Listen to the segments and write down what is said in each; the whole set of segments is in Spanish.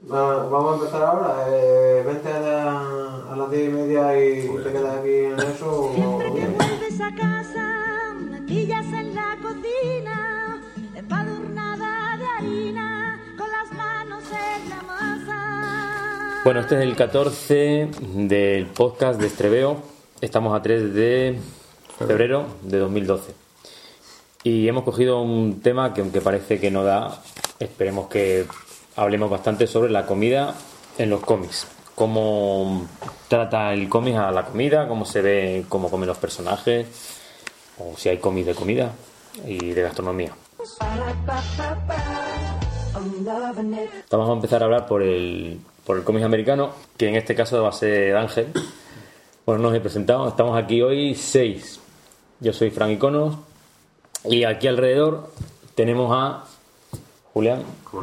Vamos a empezar ahora. Vente a las 10:30 y te quedas aquí en eso. Vuelves a casa, me pillas en la cocina, empadurnada de harina, con las manos en la masa. Bueno, este es el 14 del podcast de Estreveo. Estamos a 3 de febrero de 2012. Y hemos cogido un tema que, aunque parece que no da, esperemos que hablemos bastante sobre la comida en los cómics. Cómo trata el cómic a la comida, cómo se ve, cómo comen los personajes, o si hay cómics de comida y de gastronomía. Vamos a empezar a hablar por el cómic americano, que en este caso va a ser Ángel. Bueno, nos he presentado, estamos aquí hoy 6. Yo soy Fran Iconos y aquí alrededor tenemos a Julián.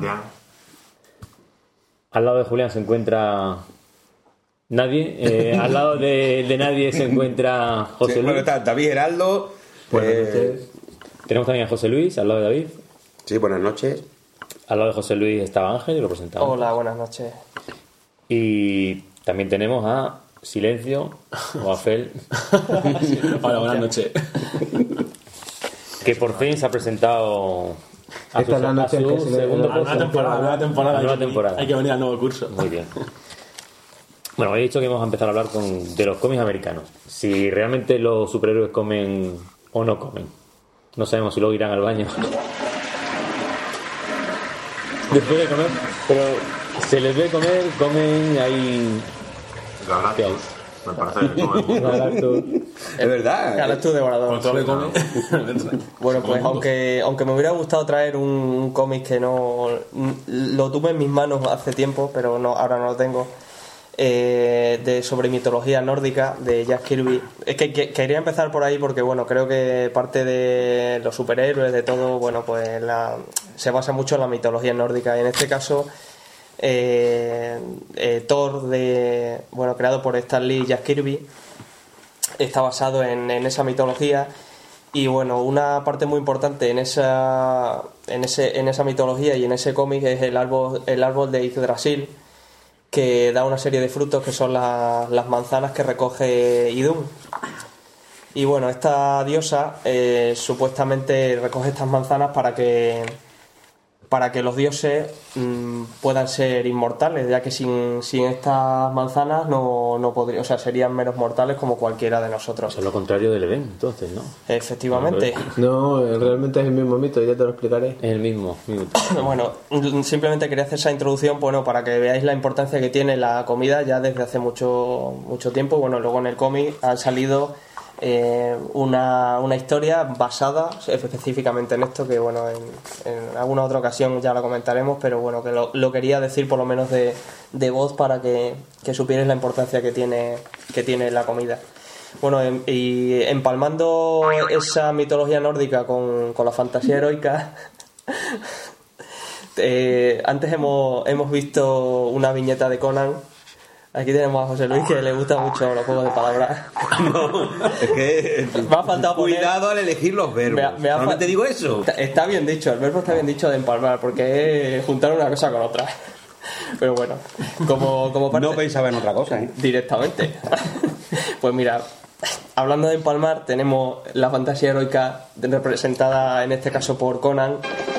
Al lado de Julián se encuentra nadie. Al lado de nadie se encuentra José Luis. Bueno, está David Heraldo. Tenemos también a José Luis, al lado de David. Sí, buenas noches. Al lado de José Luis estaba Ángel, y lo presentamos. Hola, buenas noches. Y también tenemos a Silencio, o a Fel. Hola, buenas noches. Que por fin se ha presentado Esta es la noche en que su se segundo le- podcast. Nueva temporada. temporada. Hay que venir al nuevo curso. Muy bien. Bueno, he dicho que vamos a empezar a hablar de los cómics americanos. Si realmente los superhéroes comen o no comen. No sabemos si luego irán al baño. Después de comer, pero se les ve comen ahí. Galactus, me parece que come. Lagartos. Es verdad. Galactus devorador. Todo le come. Bueno, pues aunque me hubiera gustado traer un cómic que no lo tuve en mis manos hace tiempo, pero no, ahora no lo tengo, sobre mitología nórdica de Jack Kirby. Es que quería empezar por ahí porque bueno, creo que parte de los superhéroes, de todo, bueno, pues se basa mucho en la mitología nórdica, y en este caso Thor, creado por Stan Lee y Jack Kirby, está basado en esa mitología. Y bueno, una parte muy importante en esa mitología y en ese cómic es el árbol de Yggdrasil, que da una serie de frutos que son las manzanas que recoge Idun. Y bueno, esta diosa supuestamente recoge estas manzanas para que los dioses puedan ser inmortales, ya que sin estas manzanas no podrían, o sea, serían meros mortales como cualquiera de nosotros. Eso es lo contrario del Edén, entonces, ¿no? Efectivamente. No, realmente es el mismo mito, ya te lo explicaré. Es el mismo. Bueno, simplemente quería hacer esa introducción, bueno, para que veáis la importancia que tiene la comida ya desde hace mucho tiempo. Bueno, luego en el cómic ha salido una historia basada específicamente en esto, que bueno, en alguna otra ocasión ya lo comentaremos, pero bueno, que lo quería decir por lo menos de voz para que supierais la importancia que tiene la comida. Bueno, y empalmando esa mitología nórdica con la fantasía heroica, antes hemos visto una viñeta de Conan. Aquí tenemos a José Luis, que le gusta mucho los juegos de palabras. No, es que Me ha faltado poner... cuidado al elegir los verbos. Solamente digo eso. Está bien dicho, el verbo está bien dicho de empalmar, porque es juntar una cosa con otra. Pero bueno, como parte... No pensaba en otra cosa, ¿eh? Directamente. Pues mira, hablando de empalmar, tenemos la fantasía heroica representada en este caso por Conan.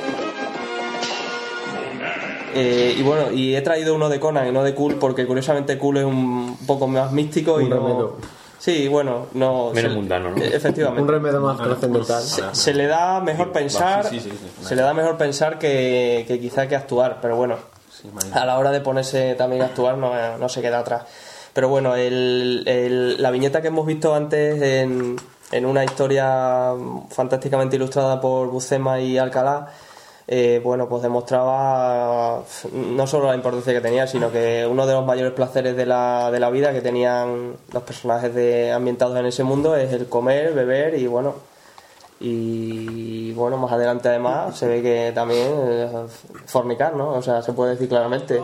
Y bueno, y he traído uno de Conan y no de Kul, porque curiosamente Kul es un poco más místico y remedio. Sí, bueno, no... Menos mundano, ¿no? Efectivamente. Un remedio más trascendental. Se le da mejor pensar, se le da mejor pensar que quizá que actuar, pero bueno, a la hora de ponerse también a actuar no se queda atrás. Pero bueno, la viñeta que hemos visto antes en una historia fantásticamente ilustrada por Buscema y Alcalá, bueno, pues demostraba no solo la importancia que tenía, sino que uno de los mayores placeres de la vida que tenían los personajes ambientados en ese mundo es el comer, beber y bueno, más adelante además se ve que también fornicar, ¿no? O sea, se puede decir claramente.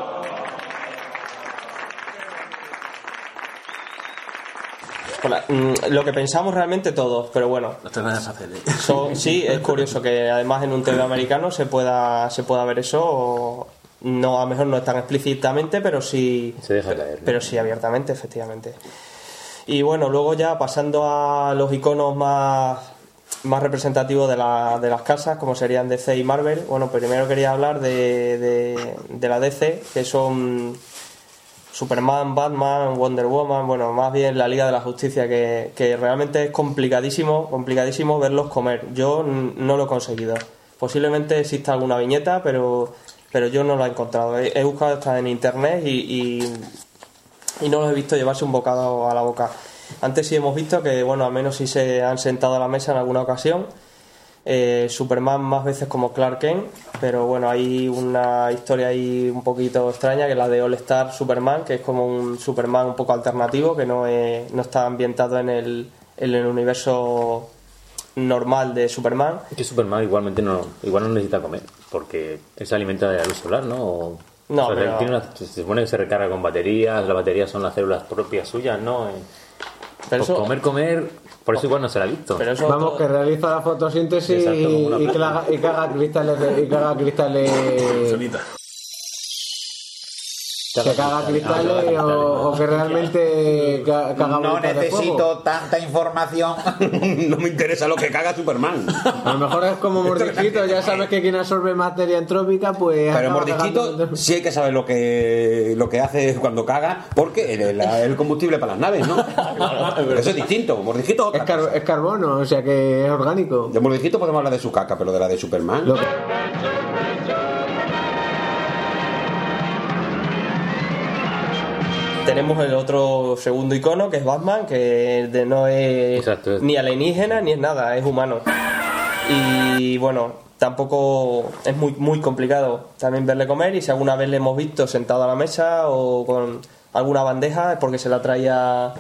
Lo que pensamos realmente todos, pero bueno. Los tres ganas fáciles. Sí, es curioso que además en un TV americano se pueda ver eso no, a lo mejor no es tan explícitamente, pero sí Se deja caer, ¿no? pero sí abiertamente, efectivamente. Y bueno, luego ya pasando a los iconos más representativos de las casas, como serían DC y Marvel. Bueno, primero quería hablar de la DC, que son Superman, Batman, Wonder Woman, bueno, más bien la Liga de la Justicia, que realmente es complicadísimo verlos comer. Yo no lo he conseguido. Posiblemente exista alguna viñeta, pero yo no lo he encontrado. He buscado hasta en internet y no los he visto llevarse un bocado a la boca. Antes sí hemos visto que, bueno, al menos sí se han sentado a la mesa en alguna ocasión. Superman más veces como Clark Kent, pero bueno, hay una historia ahí un poquito extraña, que es la de All Star Superman, que es como un Superman un poco alternativo, que no está ambientado en el universo normal de Superman. Que Superman igual no necesita comer, porque él se alimenta de la luz solar, ¿no? No, o sea, pero... se supone que se recarga con baterías, las baterías son las células propias suyas, ¿no? Pero Pues eso... comer, por eso igual no se la ha visto. Pero eso Vamos, que realiza la fotosíntesis Exacto, como una y planta. caga cristales Solita. que caga cristales o que realmente caga No bolitas de necesito fuego. tanta información. No me interesa lo que caga Superman. A lo mejor es como mordisquito, ya sabes que quien absorbe materia entrópica, pues... Pero acaba mordisquito cagando. sí hay que saber lo que hace cuando caga, porque el combustible para las naves, ¿no? Eso es distinto. Mordisquito es otra cosa. Es carbono, o sea que es orgánico. De mordisquito podemos hablar de su caca, pero de la de Superman. Lo que- Tenemos el otro segundo icono, que es Batman, que no es Exacto. ni alienígena ni es nada, es humano. Y bueno, tampoco es muy complicado también verle comer, y si alguna vez le hemos visto sentado a la mesa o con alguna bandeja es porque se la traía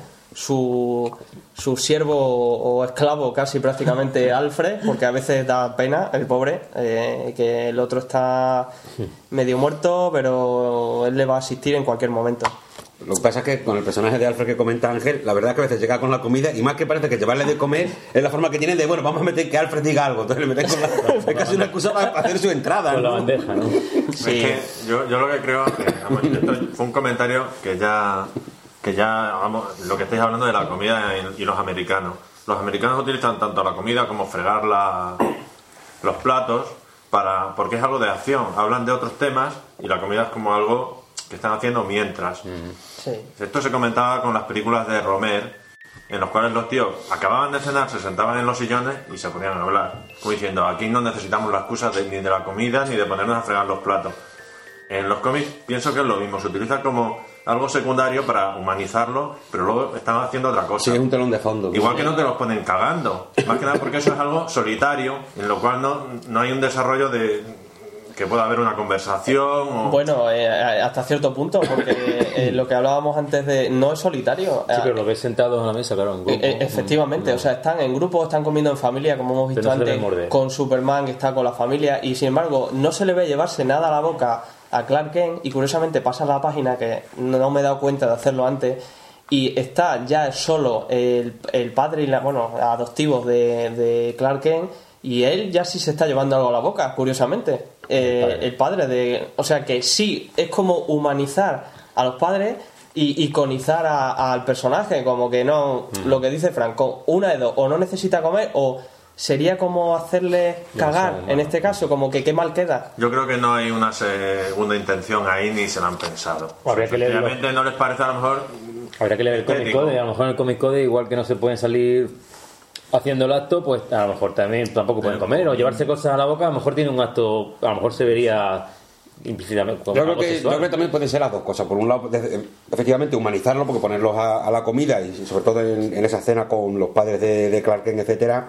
su siervo o esclavo casi prácticamente Alfred, porque a veces da pena el pobre, que el otro está medio muerto, pero él le va a asistir en cualquier momento. Lo que pasa es que con el personaje de Alfred que comenta Ángel, la verdad es que a veces llega con la comida y más que parece que llevarle de comer es la forma que tiene de, bueno, vamos a meter que Alfred diga algo. Entonces le meten con la... Es casi una excusa para hacer su entrada, Con la ¿no? bandeja, ¿no? Sí. Es que yo lo que creo que vamos, esto fue un comentario que ya vamos, lo que estáis hablando de la comida y los americanos. Los americanos utilizan tanto la comida como fregar los platos porque es algo de acción. Hablan de otros temas y la comida es como algo que están haciendo mientras. Sí. Esto se comentaba con las películas de Romer, en los cuales los tíos acababan de cenar, se sentaban en los sillones y se ponían a hablar, como diciendo, aquí no necesitamos la excusa ni de la comida ni de ponernos a fregar los platos. En los cómics pienso que es lo mismo, se utiliza como algo secundario para humanizarlo, pero luego están haciendo otra cosa. Sí, es un telón de fondo. Igual que no te los ponen cagando, más que nada porque eso es algo solitario, en lo cual no hay un desarrollo de que pueda haber una conversación o... Bueno, hasta cierto punto, porque lo que hablábamos antes de... No es solitario. Sí, pero lo ves sentados a la mesa, claro, en grupo. Efectivamente, o sea, están en grupo, están comiendo en familia, como hemos visto Pero no se antes, le morde. con Superman, que está con la familia, y sin embargo, no se le ve llevarse nada a la boca a Clark Kent, y curiosamente pasa la página, que no me he dado cuenta de hacerlo antes, y está ya solo el padre y adoptivos de Clark Kent, y él ya sí se está llevando algo a la boca, curiosamente. El padre o sea que sí, es como humanizar a los padres y iconizar al personaje, como que no, lo que dice Franco, una de dos, o no necesita comer, o sería como hacerle cagar, en este caso, como que qué mal queda. Yo creo que no hay una segunda intención ahí ni se la han pensado. Habría que leerlo. Efectivamente no les parece a lo mejor... Habría que leer el Comic estético. Code, a lo mejor en el Comic Code, igual que no se pueden salir haciendo el acto, pues a lo mejor también tampoco pueden comer o llevarse cosas a la boca, a lo mejor tiene un acto, a lo mejor se vería implícitamente como Yo creo algo que sexual. también pueden ser las dos cosas. Por un lado, efectivamente, humanizarlo, porque ponerlos a la comida y sobre todo en esa escena con los padres de Clark Kent, etcétera,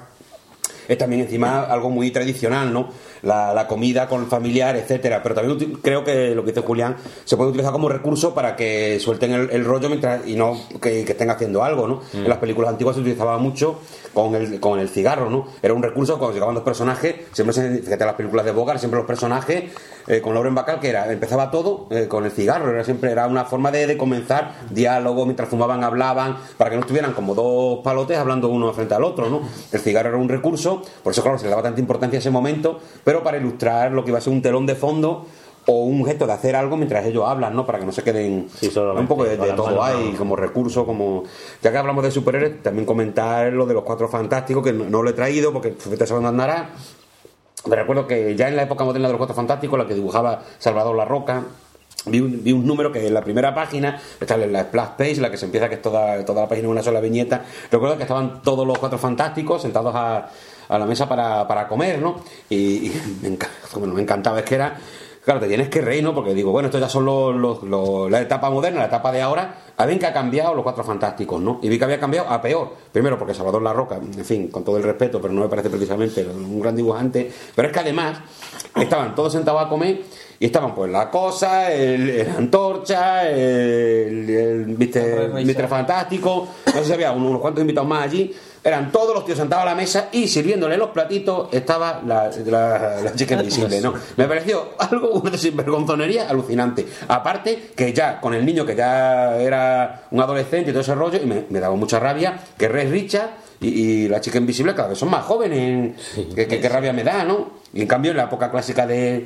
es también encima algo muy tradicional, ¿no? La comida con el familiar, etcétera. Pero también creo que lo que dice Julián se puede utilizar como recurso para que suelten el rollo mientras y no que estén haciendo algo, ¿no? En las películas antiguas se utilizaba mucho con el cigarro, ¿no? Era un recurso cuando llegaban dos personajes, siempre fíjate las películas de Bogart, siempre los personajes con Lauren Bacall, que empezaba todo con el cigarro, era una forma de comenzar diálogo, mientras fumaban hablaban, para que no estuvieran como dos palotes hablando uno frente al otro, ¿no? El cigarro era un recurso, por eso claro se le daba tanta importancia a ese momento, pero para ilustrar lo que iba a ser un telón de fondo o un gesto de hacer algo mientras ellos hablan, ¿no? Para que no se queden un poco de todo hay como recurso, como ya que hablamos de superhéroes, también comentar lo de los Cuatro Fantásticos, que no lo he traído porque te sabe andará. Me recuerdo que ya en la época moderna de los Cuatro Fantásticos, la que dibujaba Salvador La Roca, vi un número que en la primera página está en la splash page, la que se empieza, que es toda la página en una sola viñeta. Recuerdo que estaban todos los Cuatro Fantásticos sentados a la mesa para comer, ¿no? Y me encantaba, es que era, claro, te tienes que reír, ¿no? Porque digo, bueno, esto ya son la etapa moderna, la etapa de ahora. A ver que ha cambiado los Cuatro Fantásticos, ¿no? Y vi que había cambiado a peor. Primero porque Salvador La Roca, en fin, con todo el respeto, pero no me parece precisamente un gran dibujante. Pero es que además estaban todos sentados a comer y estaban pues la Cosa, el Antorcha, el Mr. Fantástico, no sé si había unos cuantos invitados más allí. Eran todos los tíos sentados a la mesa y sirviéndole los platitos estaba la chica invisible, ¿no? Me pareció una sinvergonzonería alucinante. Aparte que ya con el niño que ya era un adolescente y todo ese rollo, y me daba mucha rabia que Reed Richards y la chica invisible cada vez son más jóvenes. Qué rabia me da, ¿no? Y en cambio en la época clásica de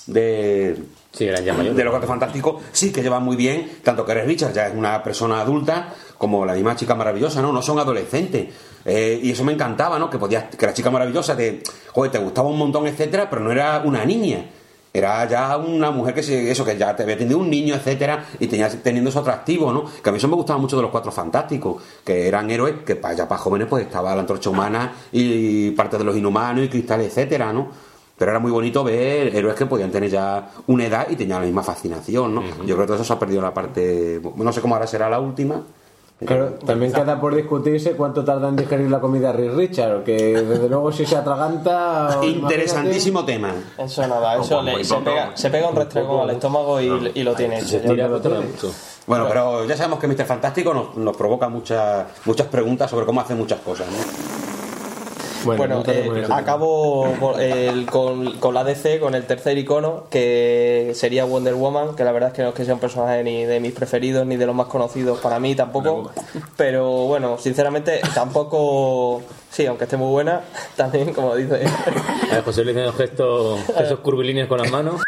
los Cuatro Fantásticos sí que llevan muy bien, tanto que Reed Richards ya es una persona adulta como la misma Chica Maravillosa, no son adolescentes. Y eso me encantaba, ¿no? Que la Chica Maravillosa te gustaba un montón, etcétera, pero no era una niña. Era ya una mujer que ya te había tenido un niño, etcétera, y teniendo su atractivo, ¿no? Que a mí eso me gustaba mucho de los Cuatro Fantásticos, que eran héroes que para jóvenes pues estaba la Antorcha Humana y parte de los Inhumanos y Cristal, etcétera, ¿no? Pero era muy bonito ver héroes que podían tener ya una edad y tenían la misma fascinación, ¿no? Yo creo que todo eso se ha perdido la parte... No sé cómo ahora será la última. Claro, también queda por discutirse cuánto tarda en digerir la comida Reed Richards, que desde luego si se atraganta... Interesantísimo tema. Eso nada, eso se pega un restregón al estómago y lo tiene hecho. Bueno, pero ya sabemos que Mr. Fantástico nos provoca muchas preguntas sobre cómo hace muchas cosas, ¿no? Bueno, acabo con la DC, con el tercer icono, que sería Wonder Woman, que la verdad es que no es que sea un personaje ni de mis preferidos ni de los más conocidos para mí tampoco, pero bueno, sinceramente tampoco, sí, aunque esté muy buena, también como dice José Luis haciendo gestos curvilíneos con las manos.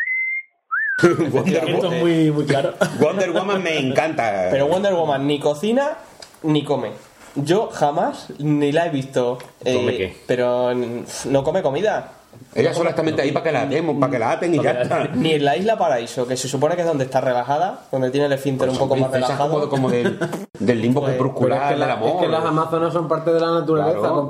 Esto es muy, muy claro. Wonder Woman me encanta. Pero Wonder Woman ni cocina ni come. Yo jamás ni la he visto. ¿Come qué? Pero no come comida. Ella solamente ahí para que la aten y ya está. Ni en la Isla Paraíso, que se supone que es donde está relajada, donde tiene el esfínter un poco más relajado. Como del limbo crepuscular del amor. Es que las amazonas son parte de la naturaleza, claro.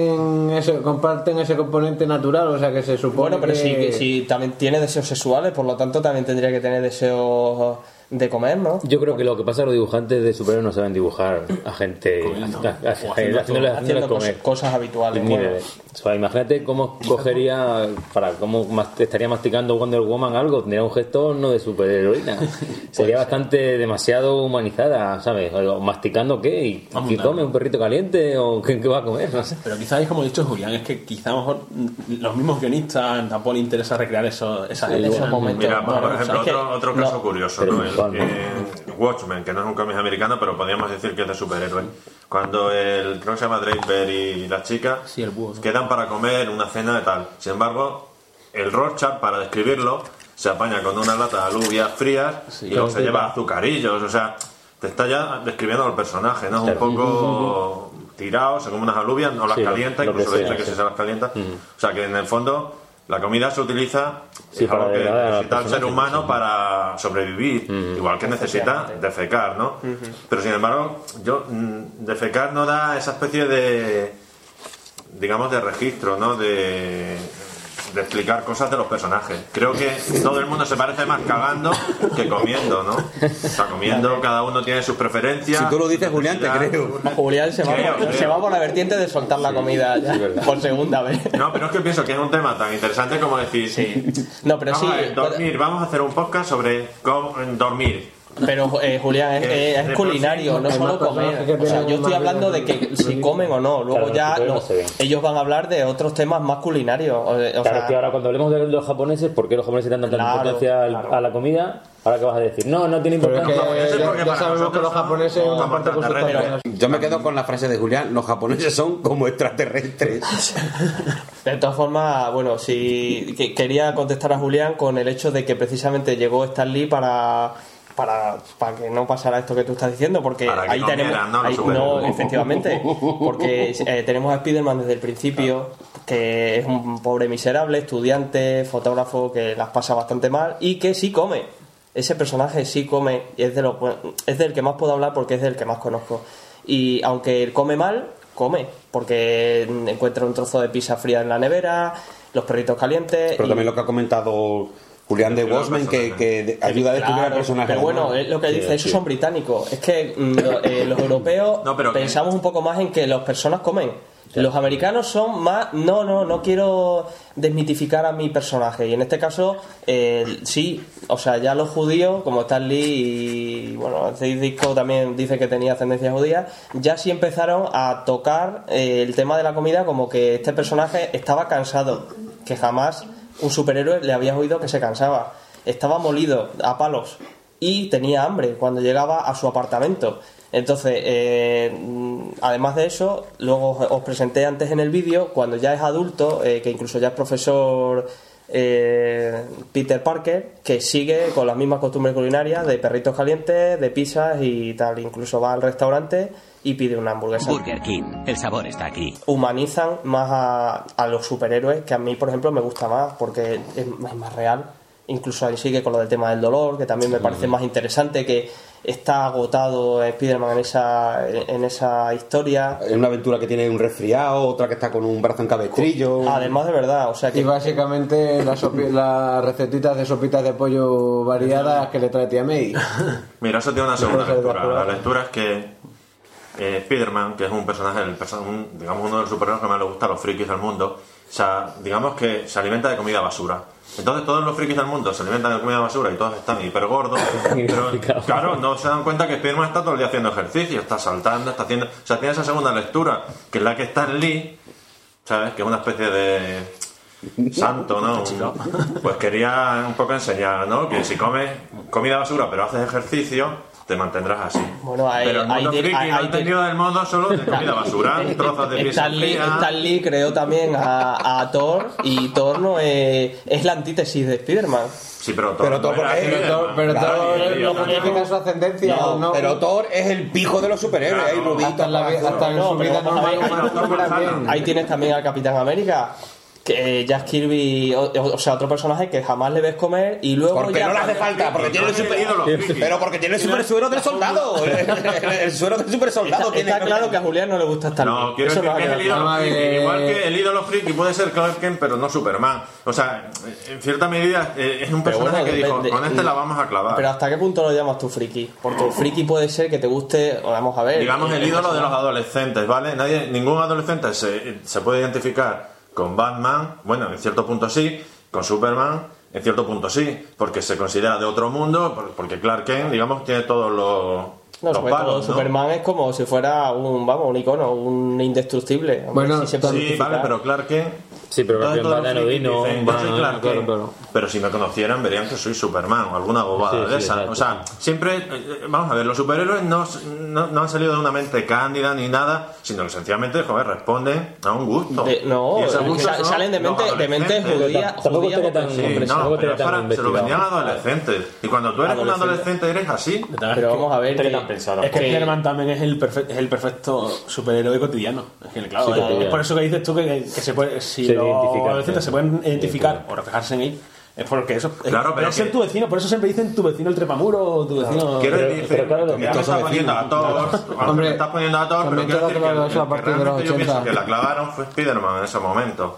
comparten ese componente natural, o sea que se supone. Bueno, pero si también tiene deseos sexuales, por lo tanto también tendría que tener deseos de comer, ¿no? Yo creo que lo que pasa es que los dibujantes de superhéroes no saben dibujar a gente haciéndoles comer cosas habituales. O sea, imagínate cómo cogería, cómo estaría masticando Wonder Woman algo, tendría un gesto no de superheroína. Sería bastante demasiado humanizada, ¿sabes? ¿Masticando qué? ¿Y come un perrito caliente? ¿O qué va a comer? No sé. Pero quizás es como ha dicho Julián, es que quizá a lo mejor los mismos guionistas tampoco les interesa recrear esos momentos. Mira, por ejemplo, otro caso curioso, ¿no? Watchmen, que no es un cómic americano, pero podríamos decir que es de superhéroes. Cuando creo que se llama Draper y la chica quedan para comer una cena de tal. Sin embargo, el Rorschach, para describirlo, se apaña con una lata de alubias frías y luego se lleva azucarillos. O sea, te está ya describiendo al personaje, ¿no? Es un poco tirado, se come unas alubias, no las calienta, incluso le dice que si se las calienta. O sea, que en el fondo la comida se utiliza, es algo que necesita el ser humano para sobrevivir, igual que necesita defecar, ¿no? Pero sin embargo, defecar no da esa especie de, digamos, de registro, ¿no? De explicar cosas de los personajes. Creo que todo el mundo se parece más cagando que comiendo, ¿no? O sea, comiendo, cada uno tiene sus preferencias. Si tú lo dices, Julián, te creo. Julián se va por la vertiente de soltar la comida ya, por segunda vez. No, pero es que pienso que es un tema tan interesante como decir, no, pero vamos a hacer un podcast sobre cómo dormir. Pero Julián, es culinario, no solo comer. O sea, yo estoy hablando de que si comen o no. Luego Claro, ya no sé bien. ellos van a hablar de otros temas más culinarios. O Claro, sea, es que ahora cuando hablemos de los japoneses, ¿por qué los japoneses dan tanta Claro, importancia claro. a la comida? ¿Ahora qué vas a decir? No tiene Pero es importancia. que porque ya para sabemos que nosotros los son japoneses como una parte extraterrestres. consulta. Yo me quedo con la frase de Julián, los japoneses son como extraterrestres. de todas formas, bueno, quería contestar a Julián con el hecho de que precisamente llegó Stan Lee para que no pasara esto que tú estás diciendo, porque Para que ahí tenemos comieran, ¿no? Los no, superhéroes. efectivamente, porque tenemos a Spider-Man desde el principio, que es un pobre miserable, estudiante, fotógrafo, que las pasa bastante mal y que sí come. Ese personaje sí come, y es del que más puedo hablar porque es del que más conozco. Y aunque él come mal, come, porque encuentra un trozo de pizza fría en la nevera, los perritos calientes. Pero también lo que ha comentado Julián de Watchmen, que ayuda a descubrir al Claro, personaje. pero bueno, ¿no? es lo que dice, esos son británicos. Es que los europeos No, pero pensamos un poco más en que las personas comen. Los americanos son más... No quiero desmitificar a mi personaje. Y en este caso, sí. O sea, ya los judíos, como Stan Lee y... Bueno, este disco también dice que tenía ascendencia judía. Ya sí empezaron a tocar el tema de la comida como que este personaje estaba cansado. Que jamás un superhéroe le habías oído que se cansaba. Estaba molido a palos. Y tenía hambre cuando llegaba a su apartamento. Entonces, además de eso, luego os presenté antes en el vídeo, cuando ya es adulto, que incluso ya es profesor Peter Parker, que sigue con las mismas costumbres culinarias de perritos calientes, de pizzas y tal. Incluso va al restaurante y pide una hamburguesa. Burger King, el sabor está aquí. Humanizan más a los superhéroes, que a mí, por ejemplo, me gusta más, porque es más real. Incluso ahí sigue con lo del tema del dolor, que también me parece más interesante, que está agotado Spider-Man en esa historia. Es una aventura que tiene un resfriado, otra que está con un brazo en cabestrillo. Además de verdad, o sea que... Y básicamente las recetitas de sopitas de pollo variadas que le trae tía May. Mira, eso tiene una segunda Puede ser de lectura. acuerdo. La lectura es que Spider-Man, que es un personaje, digamos uno de los superhéroes que más le gusta a los frikis del mundo, o sea, digamos que se alimenta de comida basura. Entonces todos los frikis del mundo se alimentan de comida basura y todos están hiper gordos, pero claro, no se dan cuenta que Spider-Man está todo el día haciendo ejercicio, está saltando, está haciendo... O sea, tiene esa segunda lectura, que es la que Stan Lee, ¿sabes? Que es una especie de santo, ¿no? Pues quería un poco enseñar, ¿no? Que si comes comida basura pero haces ejercicio, te mantendrás así. Bueno, pero el mundo friki lo ha entendido del modo solo de comida basura, trozos de pizza fría. Stan Lee creó también a Thor, y Thor no es la antítesis de Spider-Man. Sí, pero Thor Pero Thor, no era porque- Spider-Man. Pero Claro, todo y no ellos también. justifica su ascendencia. No, pero Thor es el pijo de los superhéroes, Claro. hay rubito, hasta en No, su pero vida vamos a normal ver, humana Thor fuera Manzana. bien. Ahí tienes también al Capitán América, que Jack Kirby, o sea, otro personaje que jamás le ves comer y luego Porque ya no le hace cuando- falta, porque tiene el Thor es el ídolo friki. pero porque tiene el super suero del soldado. El suero del super soldado. Está claro que a Julián no le gusta Stan Lee. No, quiero Eso decir nos ha que es el quedado claro. ídolo friki. claro. Igual que el ídolo friki puede ser Clark Kent, pero no Superman. O sea, en cierta medida es un Pero personaje bueno, que dijo, depende- con este la vamos a clavar. Pero ¿hasta qué punto lo llamas tú friki? Porque el friki puede ser que te guste, o vamos a ver... Digamos el ídolo de los adolescentes, ¿vale? Ningún adolescente se puede identificar con Batman, bueno, en cierto punto sí, con Superman, en cierto punto sí, porque se considera de otro mundo, porque Clark Kent, digamos, tiene todos los sobre todo palos, ¿no? Superman es como si fuera un icono, un indestructible. Hombre, Bueno, sí se puede Sí, identificar. vale, pero Clark Kent... Sí, pero todos Clark Kent los va de frikis Anodino, dicen, va- yo soy Clark claro, Kent. claro. Pero si me conocieran verían que soy Superman o alguna bobada Sí, de sí, esa. exacto, O sea, siempre, vamos a ver, los superhéroes no han salido de una mente cándida ni nada, sino que sencillamente, joder, responden a un gusto. No, Y ese gusto son salen de los mente adolescentes. judía. Tampoco judía estaría tan- porque- Sí, Hombre, no, tampoco pero tenía tan se lo investigado. vendían a adolescentes. Y cuando tú eres un adolescente eres así. Pero vamos a ver Estaría que- tan pensado. Es que que- Spider-Man también es el perfecto superhéroe cotidiano. Es que, claro, Sí, es cotidiano. por eso que dices tú que se puede, si Se los identifican, adolescentes sí. se pueden identificar Sí, o reflejarse en él, es porque eso Claro, pero es ser que- tu vecino. Por eso siempre dicen tu vecino el trepamuro o tu vecino. Quiero Pero- decir, pero claro, ya me estos estás son poniendo a Thor, Hombre, me estás poniendo a Thor, pero también quiero queda decir claro que, eso a partir de los realmente yo 80. pienso que la clavaron fue Spider-Man en ese momento.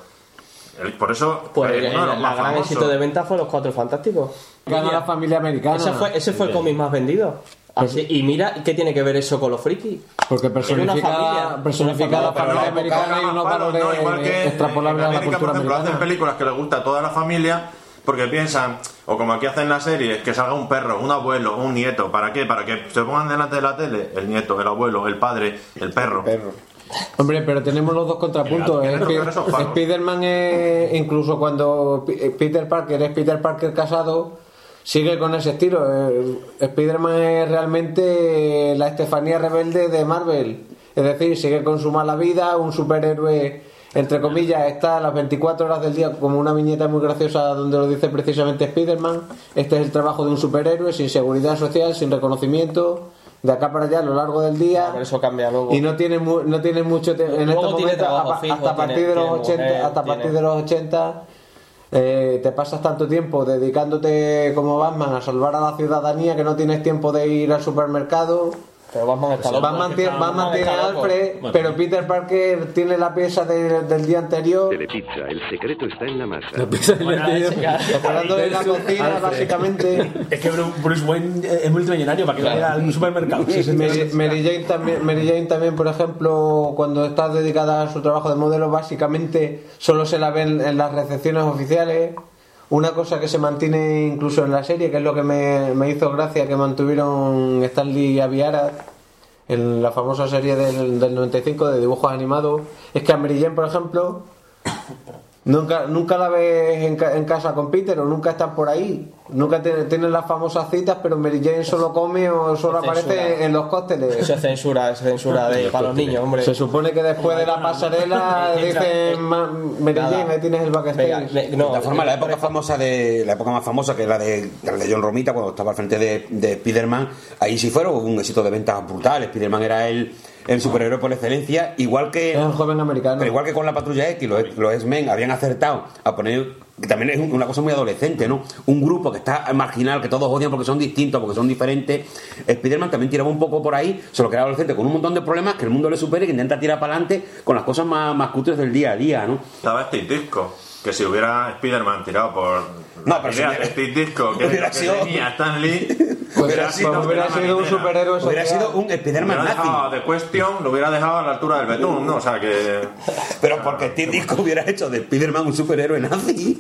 Por eso Pues fue uno de los la más gran famosos. éxito de venta fue Los Cuatro Fantásticos. Gana la familia americana. Ese fue el cómic más vendido. Así, y mira, ¿qué tiene que ver eso con los frikis? Porque Era una familia. personifica la Pero familia la americana y unos claro, valores no, igual que extrapolables en a la América, por cultura ejemplo, hacen americana. películas que les gusta a toda la familia, porque piensan, o como aquí hacen la serie, que salga un perro, un abuelo, un nieto. ¿Para qué? Para que se pongan delante de la tele el nieto, el abuelo, el padre, el perro. Hombre, pero tenemos los dos contrapuntos. Spider-Man es, incluso cuando Peter Parker es Peter Parker casado, sigue con ese estilo. Spider-Man es realmente la Estefanía rebelde de Marvel. Es decir, sigue con su mala vida, un superhéroe, entre comillas, está a las 24 horas del día, como una viñeta muy graciosa donde lo dice precisamente Spider-Man. Este es el trabajo de un superhéroe, sin seguridad social, sin reconocimiento, de acá para allá a lo largo del día. Por eso cambia luego. Y no tiene mucho en estos momentos, hasta a partir de los 80 te pasas tanto tiempo dedicándote como Batman a salvar a la ciudadanía que no tienes tiempo de ir al supermercado. Pero Batman tiene a Alfred, pero Peter Parker tiene la pieza del día anterior. Telepizza, el secreto está en la masa. Esperándole en la cocina, básicamente. Es que Bruce Wayne es multimillonario para que vaya al supermercado. Mary Jane también, por ejemplo, cuando está dedicada a su trabajo de modelo, básicamente solo se la ven en las recepciones oficiales. Una cosa que se mantiene incluso en la serie, que es lo que me hizo gracia, que mantuvieron Stan Lee y Avi Arad en la famosa serie del 95 de dibujos animados, es que a Mary Jane, por ejemplo, nunca la ves en casa con Peter, o nunca están por ahí. Nunca tienen las famosas citas, pero Mary Jane solo come o solo aparece en los cócteles. Eso es censura para los niños, hombre. Se supone que después de la pasarela dicen Mary Jane, ahí tienes el backstage. De todas formas, la época más famosa, que es la de John Romita, cuando estaba al frente de Spider-Man, ahí sí fueron un éxito de ventas brutal. Spider-Man era el superhéroe por excelencia, igual que el joven americano. Pero igual que con la Patrulla X, los X-Men habían acertado a poner, que también es una cosa muy adolescente, ¿no? Un grupo que está marginal, que todos odian porque son distintos, porque son diferentes. Spider-Man también tiraba un poco por ahí, solo que era adolescente con un montón de problemas que el mundo le supere, que intenta tirar para adelante con las cosas más cutres del día a día, ¿no? Estaba Steve Ditko, que si hubiera Spider-Man tirado por Steve Ditko, que hubiera sido tenía Stan Lee, hubiera sido un superhéroe social. Hubiera sido un Spider-Man nazi. De Question lo hubiera dejado a la altura del betún, ¿no? O sea que... Pero porque Steve Ditko hubiera hecho de Spider-Man un superhéroe nazi.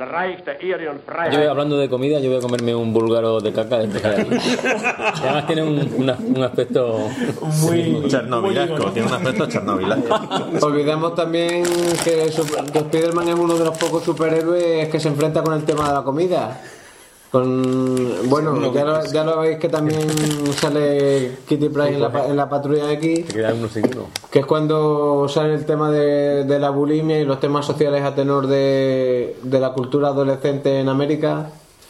Yo, hablando de comida, yo voy a comerme un búlgaro de caca de aquí. Además tiene un aspecto muy chernobylasco, tiene un aspecto chernobylasco. Olvidemos también que Spider-Man es uno de los pocos superhéroes que se enfrenta con el tema de la comida. Bueno, ya lo veis que también sale Kitty Pryde en la Patrulla X, que es cuando sale el tema de la bulimia y los temas sociales a tenor de la cultura adolescente en América,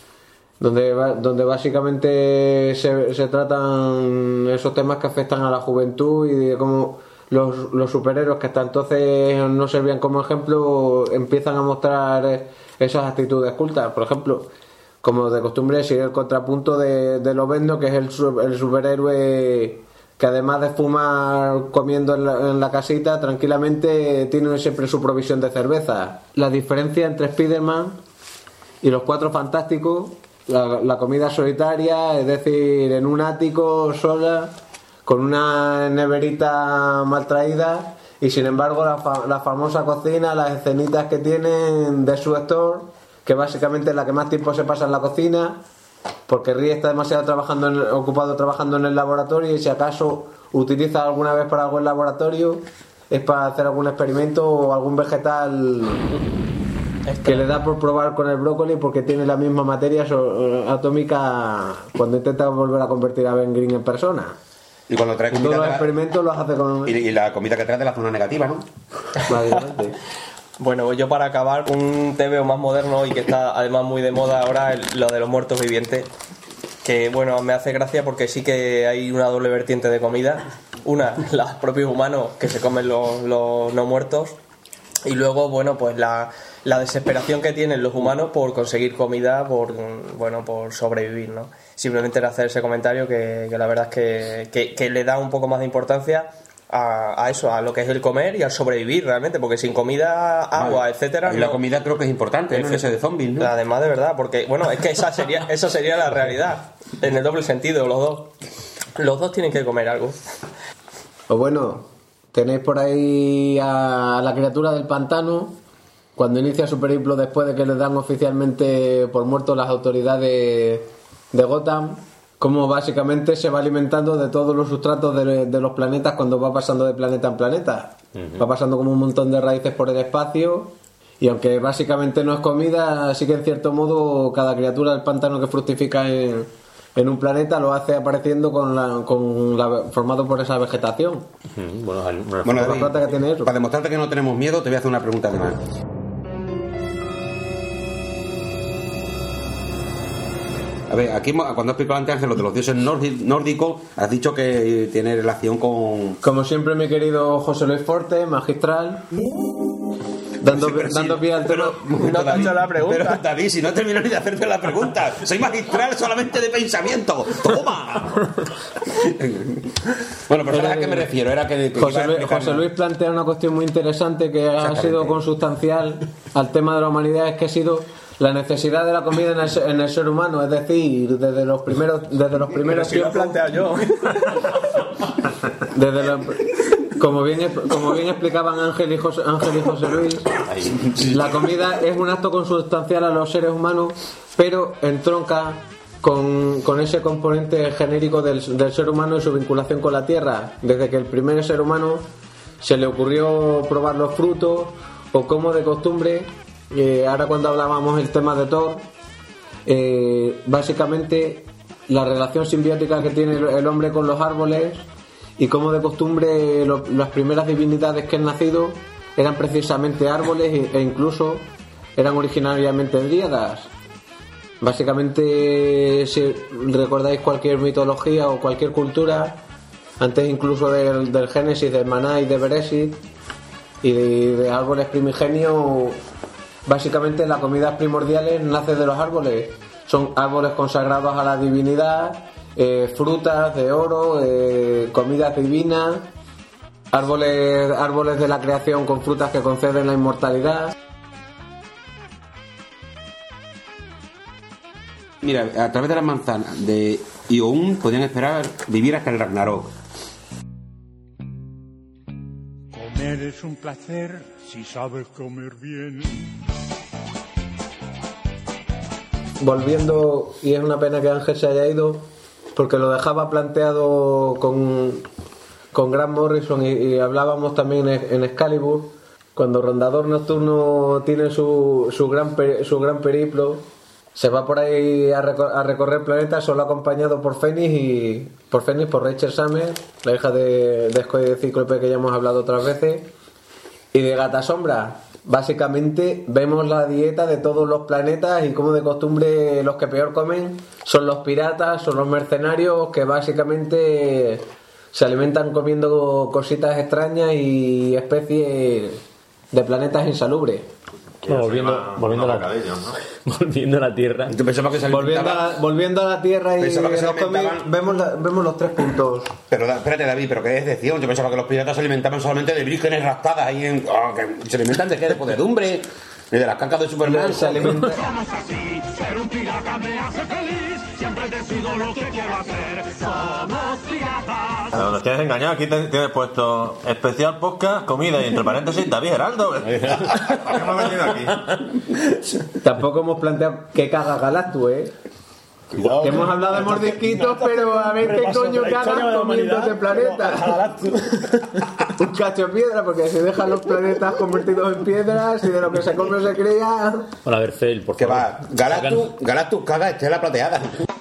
donde básicamente se tratan esos temas que afectan a la juventud y de cómo los superhéroes, que hasta entonces no servían como ejemplo, empiezan a mostrar esas actitudes cultas. Por ejemplo, como de costumbre, sigue el contrapunto de Lobezno, que es el superhéroe que además de fumar comiendo en la casita, tranquilamente tiene siempre su provisión de cerveza. La diferencia entre Spider-Man y los Cuatro Fantásticos, la comida solitaria, es decir, en un ático sola, con una neverita mal traída, y sin embargo la famosa cocina, las escenitas que tienen de su store, que básicamente es la que más tiempo se pasa en la cocina, porque Rie está demasiado ocupado trabajando en el laboratorio, y si acaso utiliza alguna vez para algo el laboratorio es para hacer algún experimento o algún vegetal que le da por probar con el brócoli, porque tiene la misma materia atómica cuando intenta volver a convertir a Ben Green en persona. Y cuando trae todos los experimentos los hace con... Y la comida que trae de la zona negativa, ¿no? Básicamente. Bueno, yo para acabar, un TVO más moderno y que está además muy de moda ahora, lo de los muertos vivientes, que bueno, me hace gracia porque sí que hay una doble vertiente de comida. Una, los propios humanos que se comen los no muertos, y luego, bueno, pues la desesperación que tienen los humanos por conseguir comida, por sobrevivir, ¿no? Simplemente era hacer ese comentario que la verdad es que le da un poco más de importancia a eso, a lo que es el comer y al sobrevivir realmente, porque sin comida, agua, etcétera. Y la comida creo que es importante, ¿no? Ese de zombies, ¿no? Además, de verdad, porque bueno, es que esa sería la realidad, en el doble sentido, los dos tienen que comer algo. O bueno, tenéis por ahí a la criatura del pantano, cuando inicia su periplo después de que le dan oficialmente por muerto las autoridades de Gotham, cómo básicamente se va alimentando de todos los sustratos de los planetas cuando va pasando de planeta en planeta. Va pasando como un montón de raíces por el espacio, y aunque básicamente no es comida, sí que en cierto modo cada criatura del pantano que fructifica en un planeta lo hace apareciendo formado por esa vegetación. Bueno, David, que tiene eso. Para demostrarte que no tenemos miedo, te voy a hacer una pregunta además. A ver, aquí cuando has explicado antes, Ángel, lo de los dioses nórdicos, has dicho que tiene relación con... Como siempre, mi querido José Luis Forte, magistral, dando pie al tema. No te has hecho la pregunta. Pero David, si no termino ni de hacerte la pregunta, soy magistral solamente de pensamiento. ¡Toma! Bueno, pero ¿sabes a qué me refiero? Era que José Luis plantea una cuestión muy interesante que ha sido consustancial al tema de la humanidad, es que ha sido la necesidad de la comida en el ser humano, es decir, desde los primeros si lo he planteado yo. Como bien explicaban Ángel y José Luis, la comida es un acto consustancial a los seres humanos, pero entronca con ese componente genérico del ser humano y su vinculación con la tierra. Desde que el primer ser humano se le ocurrió probar los frutos, o como de costumbre, ahora cuando hablábamos el tema de Thor, básicamente la relación simbiótica que tiene el hombre con los árboles, y como de costumbre las primeras divinidades que han nacido eran precisamente árboles, e incluso eran originariamente dríadas. Básicamente, si recordáis cualquier mitología o cualquier cultura, antes incluso del Génesis, de Maná y de Bereshit, y de árboles primigenios, básicamente las comidas primordiales nacen de los árboles. Son árboles consagrados a la divinidad, frutas de oro, comidas divinas, árboles de la creación con frutas que conceden la inmortalidad. Mira, a través de las manzanas de Ioun podían esperar vivir hasta el Ragnarok. Comer es un placer si sabes comer bien. Volviendo, y es una pena que Ángel se haya ido, porque lo dejaba planteado con Grant Morrison, y hablábamos también en Excalibur, cuando Rondador Nocturno tiene su gran periplo, se va por ahí a recorrer planetas, solo acompañado por Rachel Summers, la hija de Esco y de Cíclope, que ya hemos hablado otras veces, y de Gata Sombra. Básicamente vemos la dieta de todos los planetas, y como de costumbre los que peor comen son los piratas, son los mercenarios, que básicamente se alimentan comiendo cositas extrañas y especies de planetas insalubres. Volviendo a la Tierra. Volviendo a la Tierra, y vemos los 3 puntos. Pero espérate, David, ¿pero qué es decir? Yo pensaba que los piratas se alimentaban solamente de vírgenes raptadas ahí en... que se alimentan de qué, de podredumbre, y de las cacas de Superman. Se alimentan... Somos así, ser un pirata me hace feliz, siempre decido lo que quiero hacer, somos piratas. Nos tienes engañado, aquí tienes puesto especial podcast, comida, y entre paréntesis David Heraldo. ¿Para qué hemos venido aquí? Tampoco hemos planteado que caga Galactus, Cuidado, que hemos hablado de mordisquitos, pero a ver qué coño cagan comiendo este planeta. Un cacho de piedra, porque se dejan los planetas convertidos en piedras, y de lo que se come se crea. Hola, Bercel, por que favor. va, Galactus caga Estela Plateada.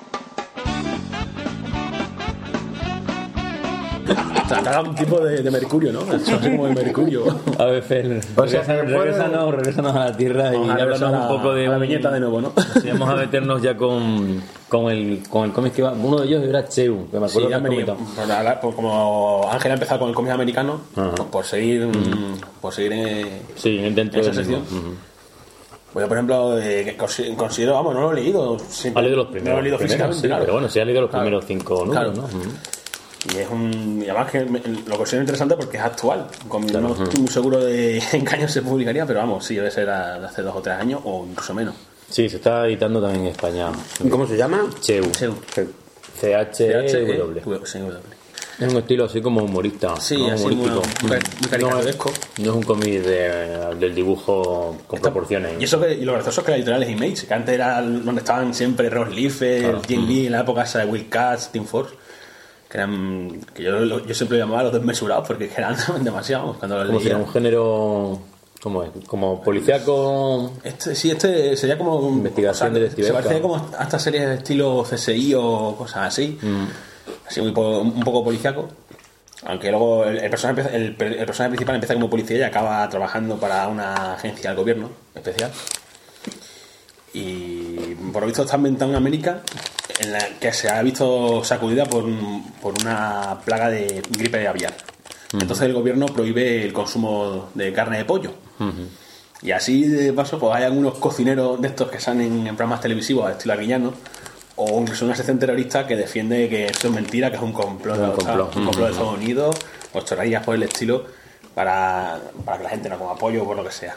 Caga un tipo de mercurio, ¿no? Eso es como de mercurio. A ver, Fel, regresanos a la Tierra y hablamos un poco de la viñeta de nuevo, ¿no? Sí, vamos a meternos ya con el cómic que iba. Uno de ellos era Cheu, que me acuerdo que venido. Como Ángel ha empezado con el cómic americano, por seguir dentro de esa sección. Yo, por ejemplo, considero, no lo he leído. Ha leído los primeros. No lo he leído físicamente, sí, claro. Pero bueno, sí ha leído los primeros 5 números, ¿no? Y además que lo considero interesante porque es actual. No estoy muy seguro de en qué año se publicaría, pero vamos, sí, debe ser de hace 2 o 3 años o incluso menos. Sí, se está editando también en España. ¿Cómo se llama? Cheu. CHEW. Es un estilo así como humorista. Sí, ¿no? así humorístico. muy caricaturesco. No es un cómic del dibujo con proporciones. Y lo gracioso es que la editorial es Image, que antes era donde estaban siempre Ross Liefeld, Claro. Jim Lee, en la época esa de Will Katz, Team Force, que eran, que yo siempre llamaba los desmesurados porque eran demasiados cuando los ¿Cómo leía. sería un género? ¿Cómo es? ¿Como policíaco? Este sería como Investigación detectivesca. Se parecía como a estas series de estilo CSI o cosas así. Así un poco policíaco. Aunque luego el personaje principal empieza como policía y acaba trabajando para una agencia del gobierno especial. Y por lo visto está ambientada en América, en la que se ha visto sacudida por una plaga de gripe aviar. Entonces el gobierno prohíbe el consumo de carne de pollo. Y así de paso pues hay algunos cocineros de estos que salen en programas televisivos estilo Arguiñano, o incluso una sección terrorista que defiende que esto es mentira, que es un complot de Estados Unidos, o chorradillas por el estilo, para que la gente no coma pollo o por lo que sea.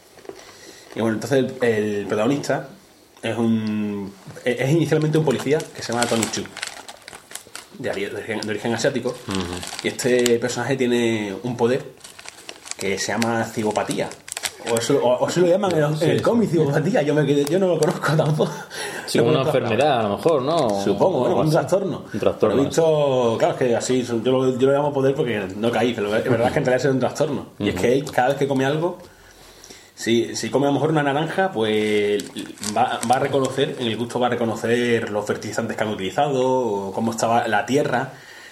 Y bueno, entonces el protagonista es inicialmente un policía que se llama Tony Chu, de origen asiático. Y este personaje tiene un poder que se llama cigopatía. O eso lo llaman en el cómic, cigopatía. Yo no lo conozco tampoco. Sí, una enfermedad, a lo mejor, ¿no? Supongo, bueno, un trastorno. Un trastorno. Pero visto, claro, es que así, yo lo llamo poder porque no caí, pero es verdad que en realidad es un trastorno. Y es que él, cada vez que come algo, si come a lo mejor una naranja, pues va a reconocer, en el gusto va a reconocer los fertilizantes que han utilizado, o cómo estaba la tierra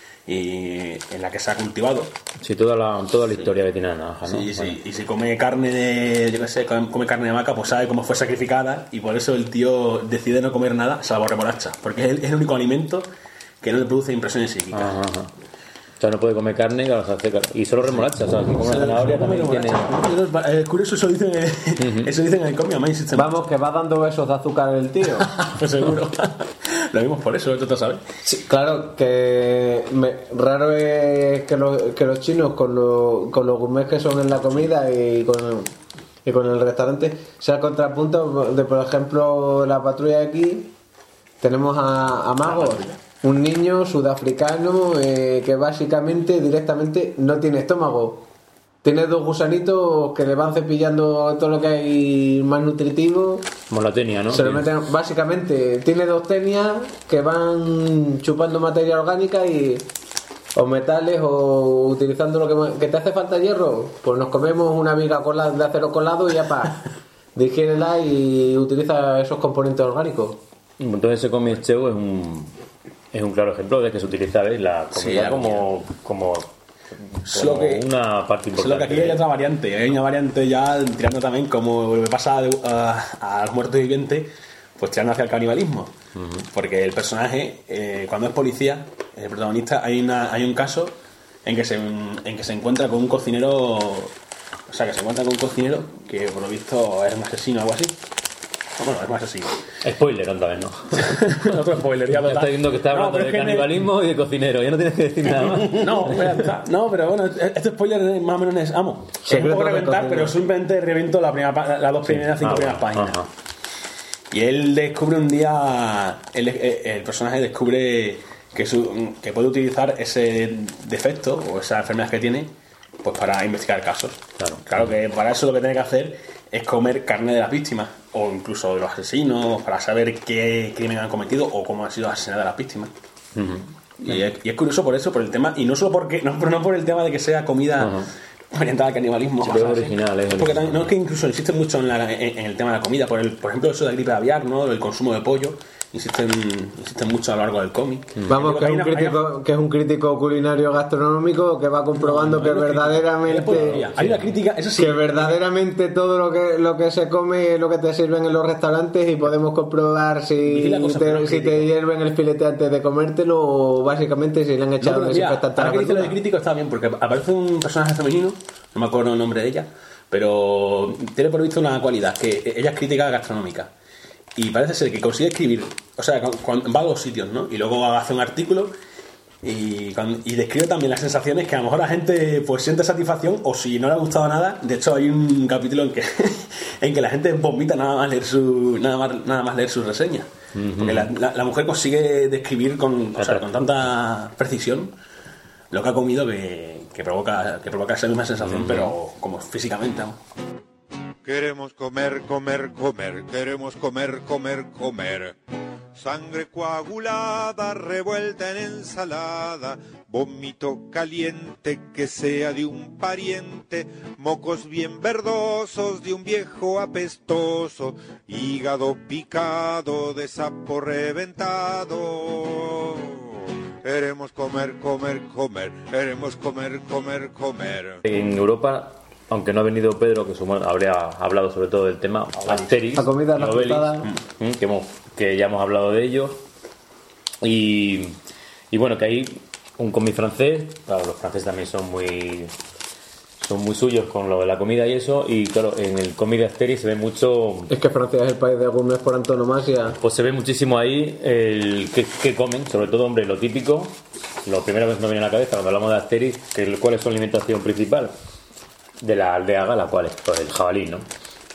y en la que se ha cultivado. Sí, toda la historia que tiene la naranja, ¿no? Sí, sí. Y si come carne come carne de vaca, pues sabe cómo fue sacrificada, y por eso el tío decide no comer nada, salvo remolacha, porque es el único alimento que no le produce impresiones psíquicas. Ajá. O sea, no puede comer carne y solo remolacha. O sea, si come zanahoria también tiene... Es curioso, eso dicen en el cómic. Vamos, que va dando besos de azúcar el tío. Pues seguro. Lo vimos por eso, tú te sabes. Sí, claro, que raro es que los chinos, con los gourmet que son en la comida y con el restaurante, sea el contrapunto de, por ejemplo, la patrulla de aquí. Tenemos a Magos, un niño sudafricano que básicamente directamente no tiene estómago. Tiene dos gusanitos que le van cepillando todo lo que hay más nutritivo. Como la tenia, ¿no? Se lo meten, básicamente, tiene dos tenias que van chupando materia orgánica o metales, o utilizando lo que te hace falta hierro. Pues nos comemos una viga de acero colado y ya para digiérela y utiliza esos componentes orgánicos. Entonces ese cómic cheo es un claro ejemplo de que se utiliza la comida como una parte importante. Solo que aquí hay otra variante. Hay una variante ya tirando también, como lo que pasa a los muertos vivientes, pues tirando hacia el canibalismo. Porque el personaje, cuando es policía, el protagonista, hay un caso en que se encuentra con un cocinero. O sea, que se encuentra con un cocinero que por lo visto es un asesino o algo así. Bueno, es más así. Spoiler otra vez, ¿no? Otro spoiler, ya está diciendo que está hablando de canibalismo y de cocinero, ya no tienes que decir nada más. No, pero bueno, este spoiler más o menos es amo. Es un poco reventar, pero simplemente reviento las dos primeras 5 primeras páginas. Ajá. Y él descubre un día, el personaje descubre que puede utilizar ese defecto o esa enfermedad que tiene, pues para investigar casos. Claro que para eso lo que tiene que hacer es comer carne de las víctimas, o incluso de los asesinos, para saber qué crimen han cometido o cómo han sido asesinadas las víctimas. Y es curioso por eso, por el tema, y no solo no por el tema de que sea comida orientada al canibalismo. Es original, porque también, no es que incluso insisten mucho en el tema de la comida, por ejemplo, eso de la gripe aviar, ¿no? El consumo de pollo. Insisten mucho a lo largo del cómic. Vamos, que es un crítico culinario gastronómico que va comprobando que verdaderamente hay una crítica, eso sí, que verdaderamente todo lo que se come es lo que te sirven en los restaurantes, y podemos comprobar si te hierven el filete antes de comértelo, o básicamente si le han echado desinfectante a la verdura. El crítico está bien, porque aparece un personaje femenino, no me acuerdo el nombre de ella, pero tiene por visto una cualidad, que ella es crítica gastronómica. Y parece ser que consigue escribir, o sea, va a los sitios, ¿no? Y luego hace un artículo y describe también las sensaciones que a lo mejor la gente pues siente satisfacción, o si no le ha gustado nada. De hecho, hay un capítulo en que la gente vomita nada más leer su reseña. Porque la mujer consigue describir con tanta precisión lo que ha comido que provoca esa misma sensación, pero como físicamente, ¿no? Queremos comer, comer, comer, queremos comer, comer, comer. Sangre coagulada, revuelta en ensalada, vómito caliente que sea de un pariente, mocos bien verdosos de un viejo apestoso, hígado picado de sapo reventado. Queremos comer, comer, comer, queremos comer, comer, comer. En Europa, aunque no ha venido Pedro, que habría hablado sobre todo del tema Asterix, la comida, la Obelix, frutada. que ya hemos hablado de ello, y bueno, que hay un cómic francés. Claro, los franceses también son muy suyos con lo de la comida y eso, y claro, en el cómic de Asterix se ve mucho. Es que Francia es el país de gourmet por antonomasia. Pues se ve muchísimo ahí el que comen, sobre todo, hombre, lo típico. Lo primero que me viene a la cabeza cuando hablamos de Asterix, ¿cuál es su alimentación principal? De la aldea gala, ¿cuál es? Pues el jabalí, ¿no?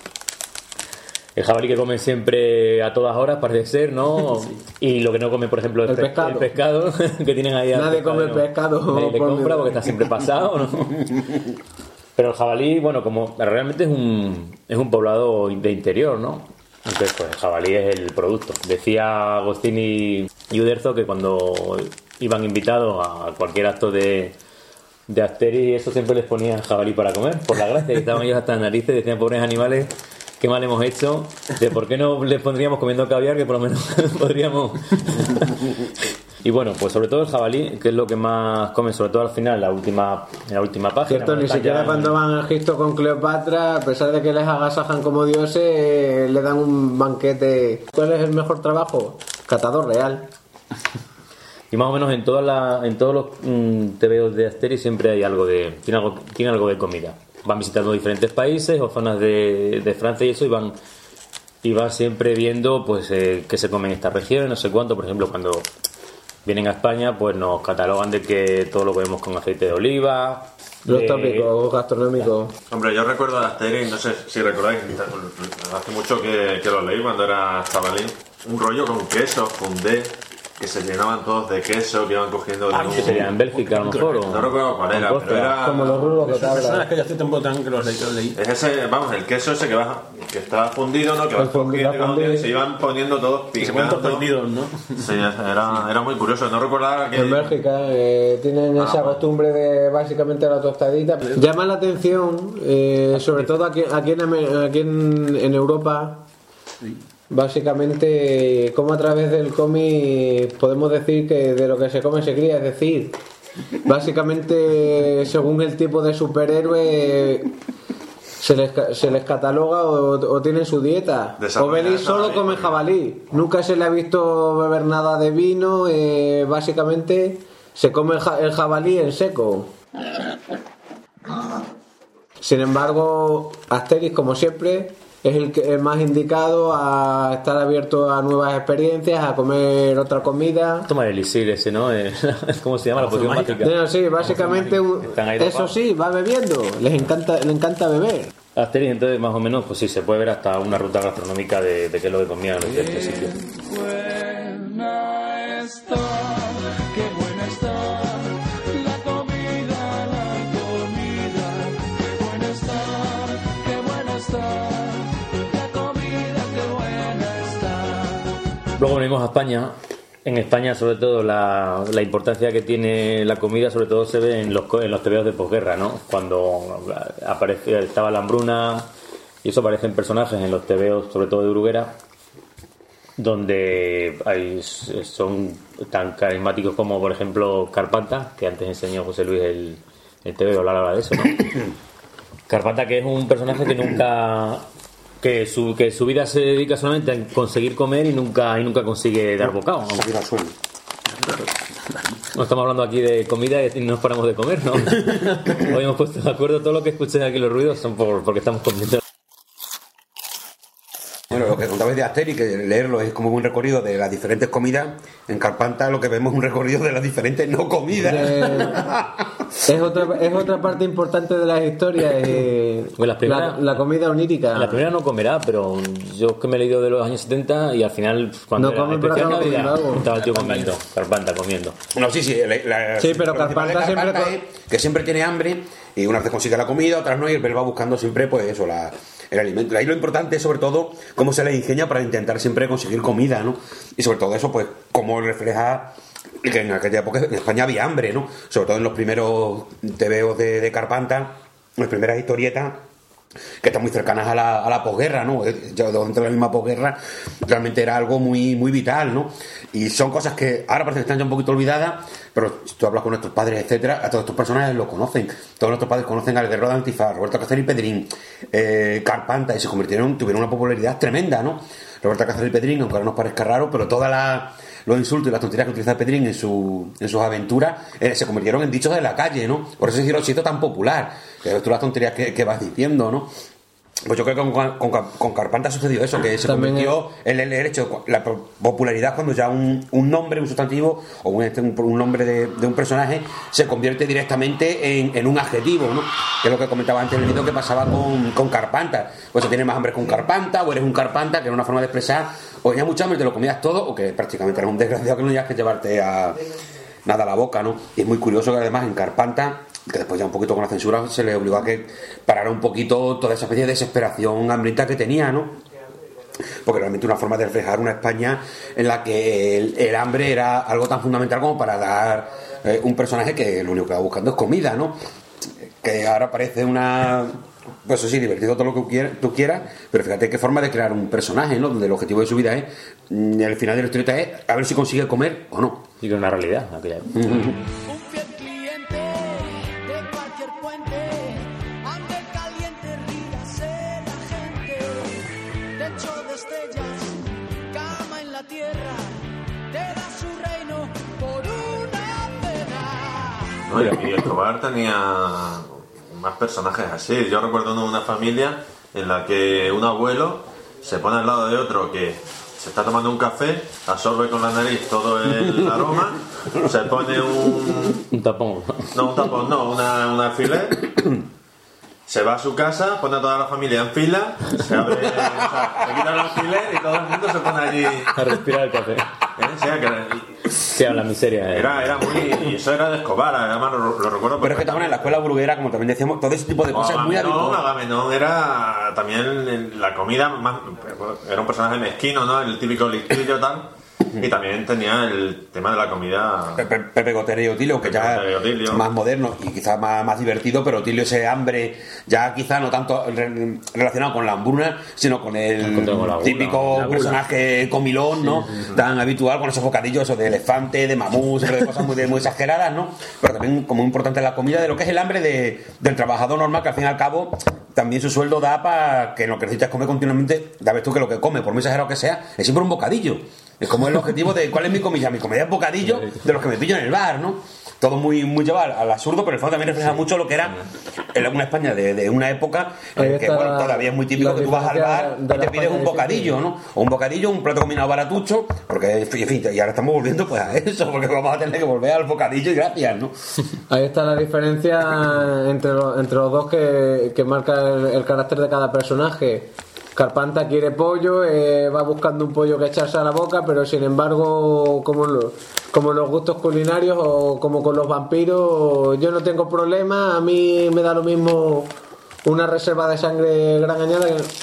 El jabalí que comen siempre a todas horas, parece ser, ¿no? Sí. Y lo que no come, por ejemplo, es el pescado que tienen ahí. Nadie come el pescado. Nadie le compra porque está siempre pasado, ¿no? Pero el jabalí, bueno, como realmente es un poblado de interior, ¿no? Entonces, pues el jabalí es el producto. Decía Agostini y Uderzo que cuando iban invitados a cualquier acto de Asterix y eso, siempre les ponían jabalí para comer, por la gracia, que estaban ellos hasta las narices, decían, pobres animales, qué mal hemos hecho, de por qué no les pondríamos comiendo caviar, que por lo menos podríamos. Y bueno, pues sobre todo el jabalí, que es lo que más comen, sobre todo al final, en la última página. Cierto, ni siquiera cuando van a Egipto con Cleopatra, a pesar de que les agasajan como dioses, le dan un banquete. ¿Cuál es el mejor trabajo? Catador real. Y más o menos en todos los TVOs de Asterix siempre hay tiene algo de comida. Van visitando diferentes países o zonas de Francia y eso, y van siempre viendo pues qué se come en esta región, no sé cuánto. Por ejemplo, cuando vienen a España, pues nos catalogan de que todo lo comemos con aceite de oliva. Los tópicos gastronómicos. Hombre, yo recuerdo de Asterix, no sé si recordáis, hace mucho que lo leí cuando era chavalín, un rollo con queso, fondé, que se llenaban todos de queso, que iban cogiendo de que sería en Bélgica a lo mejor, no recuerdo cuál era, pero era como los rulos que personas que yo hace tiempo también que los leí. es ese, vamos, el queso ese que está fundido, ¿no? Que va fundido, y se iban poniendo todos pigmentos perdidos, ¿no? Sí, era muy curioso, no recuerdo que en Bélgica tienen esa costumbre de básicamente la tostadita. Llama la atención, sobre todo aquí en Europa. Sí. Básicamente, como a través del cómic podemos decir que de lo que se come se cría, es decir, básicamente según el tipo de superhéroe se les cataloga o tienen su dieta. Obelix solo come jabalí, nunca se le ha visto beber nada de vino, básicamente se come el jabalí en seco. Sin embargo, Asterix, como siempre, es el más indicado a estar abierto a nuevas experiencias, a comer otra comida. Toma el elixir ese, ¿no? ¿Cómo se llama? La poción mágica. No, sí, básicamente eso sí, va bebiendo. Le encanta beber. Asterix, entonces, más o menos, pues sí, se puede ver hasta una ruta gastronómica de qué es lo que comían en este sitio. Luego venimos a España. En España, sobre todo, la importancia que tiene la comida, sobre todo se ve en los tebeos de posguerra, ¿no? Cuando estaba la hambruna, y eso aparecen personajes en los tebeos, sobre todo de Bruguera, donde son tan carismáticos como, por ejemplo, Carpanta, que antes enseñó José Luis el tebeo, hablar de eso, ¿no? Carpanta, que es un personaje que nunca... Que su vida se dedica solamente a conseguir comer y nunca consigue dar bocado. No estamos hablando aquí de comida y no nos paramos de comer, ¿no? Hoy hemos puesto de acuerdo, todo lo que escuchéis aquí los ruidos son porque estamos comiendo. Bueno, lo que contabais de Asterix, que leerlo es como un recorrido de las diferentes comidas. En Carpanta lo que vemos es un recorrido de las diferentes no comidas. Es otra parte importante de las historias. La comida onírica. La primera no comerá, pero yo que me he leído de los años 70 y al final, cuando no come, especial Navidad, estaba el tío comiendo, Carpanta comiendo. No, sí. Sí, pero Carpanta siempre. Que siempre tiene hambre y una vez consigue la comida, otras no, y él va buscando siempre, pues eso, el alimento. Ahí lo importante es, sobre todo, cómo se le ingenia para intentar siempre conseguir comida, ¿no? Y sobre todo eso, pues, cómo refleja que en aquella época en España había hambre, ¿no? Sobre todo en los primeros tebeos de Carpanta, en las primeras historietas, que están muy cercanas a la posguerra, ¿no? Ya durante la misma posguerra realmente era algo muy, muy vital, ¿no? Y son cosas que ahora parece que están ya un poquito olvidadas, pero si tú hablas con nuestros padres, etcétera, a todos estos personajes lo conocen. Todos nuestros padres conocen al Guerrero de Antifaz, Roberto Cáceres y Pedrín, Carpanta, y tuvieron una popularidad tremenda, ¿no? Roberto Cáceres y Pedrín, aunque ahora nos parezca raro, pero todos los insultos y las tonterías que utiliza Pedrín en sus aventuras se convirtieron en dichos de la calle, ¿no? Por eso se hizo tan popular, que tú las tonterías que vas diciendo, ¿no? Pues yo creo que con Carpanta ha sucedido eso, que se convirtió en el hecho, la popularidad cuando ya un nombre, un sustantivo o un nombre de un personaje se convierte directamente en un adjetivo, ¿no? Que es lo que comentaba antes en el vídeo que pasaba con Carpanta. Pues se tiene más hambre con Carpanta, o eres un Carpanta, que era una forma de expresar, o tenías mucha hambre, te lo comías todo, o que prácticamente eras un desgraciado que no tenías que llevarte nada a la boca, ¿no? Y es muy curioso que además en Carpanta, que después ya un poquito con la censura se le obligó a que parara un poquito toda esa especie de desesperación hambrienta que tenía, ¿no? Porque realmente una forma de reflejar una España en la que el hambre era algo tan fundamental como para dar un personaje que lo único que va buscando es comida, ¿no? Que ahora parece pues eso sí, divertido todo lo que tú quieras, pero fíjate qué forma de crear un personaje, ¿no? Donde el objetivo de su vida es, al final de la historieta es a ver si consigue comer o no. Y que es una realidad aquella. No, y Escobar tenía más personajes así. Yo recuerdo una familia en la que un abuelo se pone al lado de otro que se está tomando un café, absorbe con la nariz todo el aroma, se pone un tapón. No, un tapón, no, un alfiler. Se va a su casa, pone a toda la familia en fila, se abre, o sea, se quita el alfiler y todo el mundo se pone allí a respirar el café. Que la miseria. Era muy. Y eso era de Escobar, además lo recuerdo. Pero es que también en la escuela burguera, como también decíamos, todo ese tipo de cosas muy habitual. Agamenón era también la comida más. Era un personaje mezquino, ¿no? El típico listillo tal. Y también tenía el tema de la comida. Pepe Gotera y Otilio, que ya es más moderno y quizás más divertido, pero Otilio ese hambre, ya quizás no tanto relacionado con la hambruna, sino con el típico personaje comilón, ¿no? Sí. Tan habitual, con esos bocadillos esos de elefante, de mamú, de cosas muy exageradas, ¿no? Pero también como importante la comida, de lo que es el hambre del trabajador normal, que al fin y al cabo también su sueldo da para que lo que necesitas comer continuamente, ya ves tú que lo que come, por muy exagerado que sea, es siempre un bocadillo. Es como el objetivo de ¿cuál es mi comida? Mi comida es bocadillo de los que me pillo en el bar, ¿no? Todo muy llevado al absurdo, pero el fondo también refleja mucho lo que era una España de una época en que bueno, todavía es muy típico que tú vas al bar y te pides un bocadillo, ¿no? O un bocadillo, un plato combinado baratucho, porque en fin, y ahora estamos volviendo pues a eso, porque vamos a tener que volver al bocadillo y gracias, ¿no? Ahí está la diferencia entre los dos que marca el carácter de cada personaje. Carpanta quiere pollo, va buscando un pollo que echarse a la boca, pero sin embargo, como los gustos culinarios o como con los vampiros, yo no tengo problema, a mí me da lo mismo una reserva de sangre gran añada.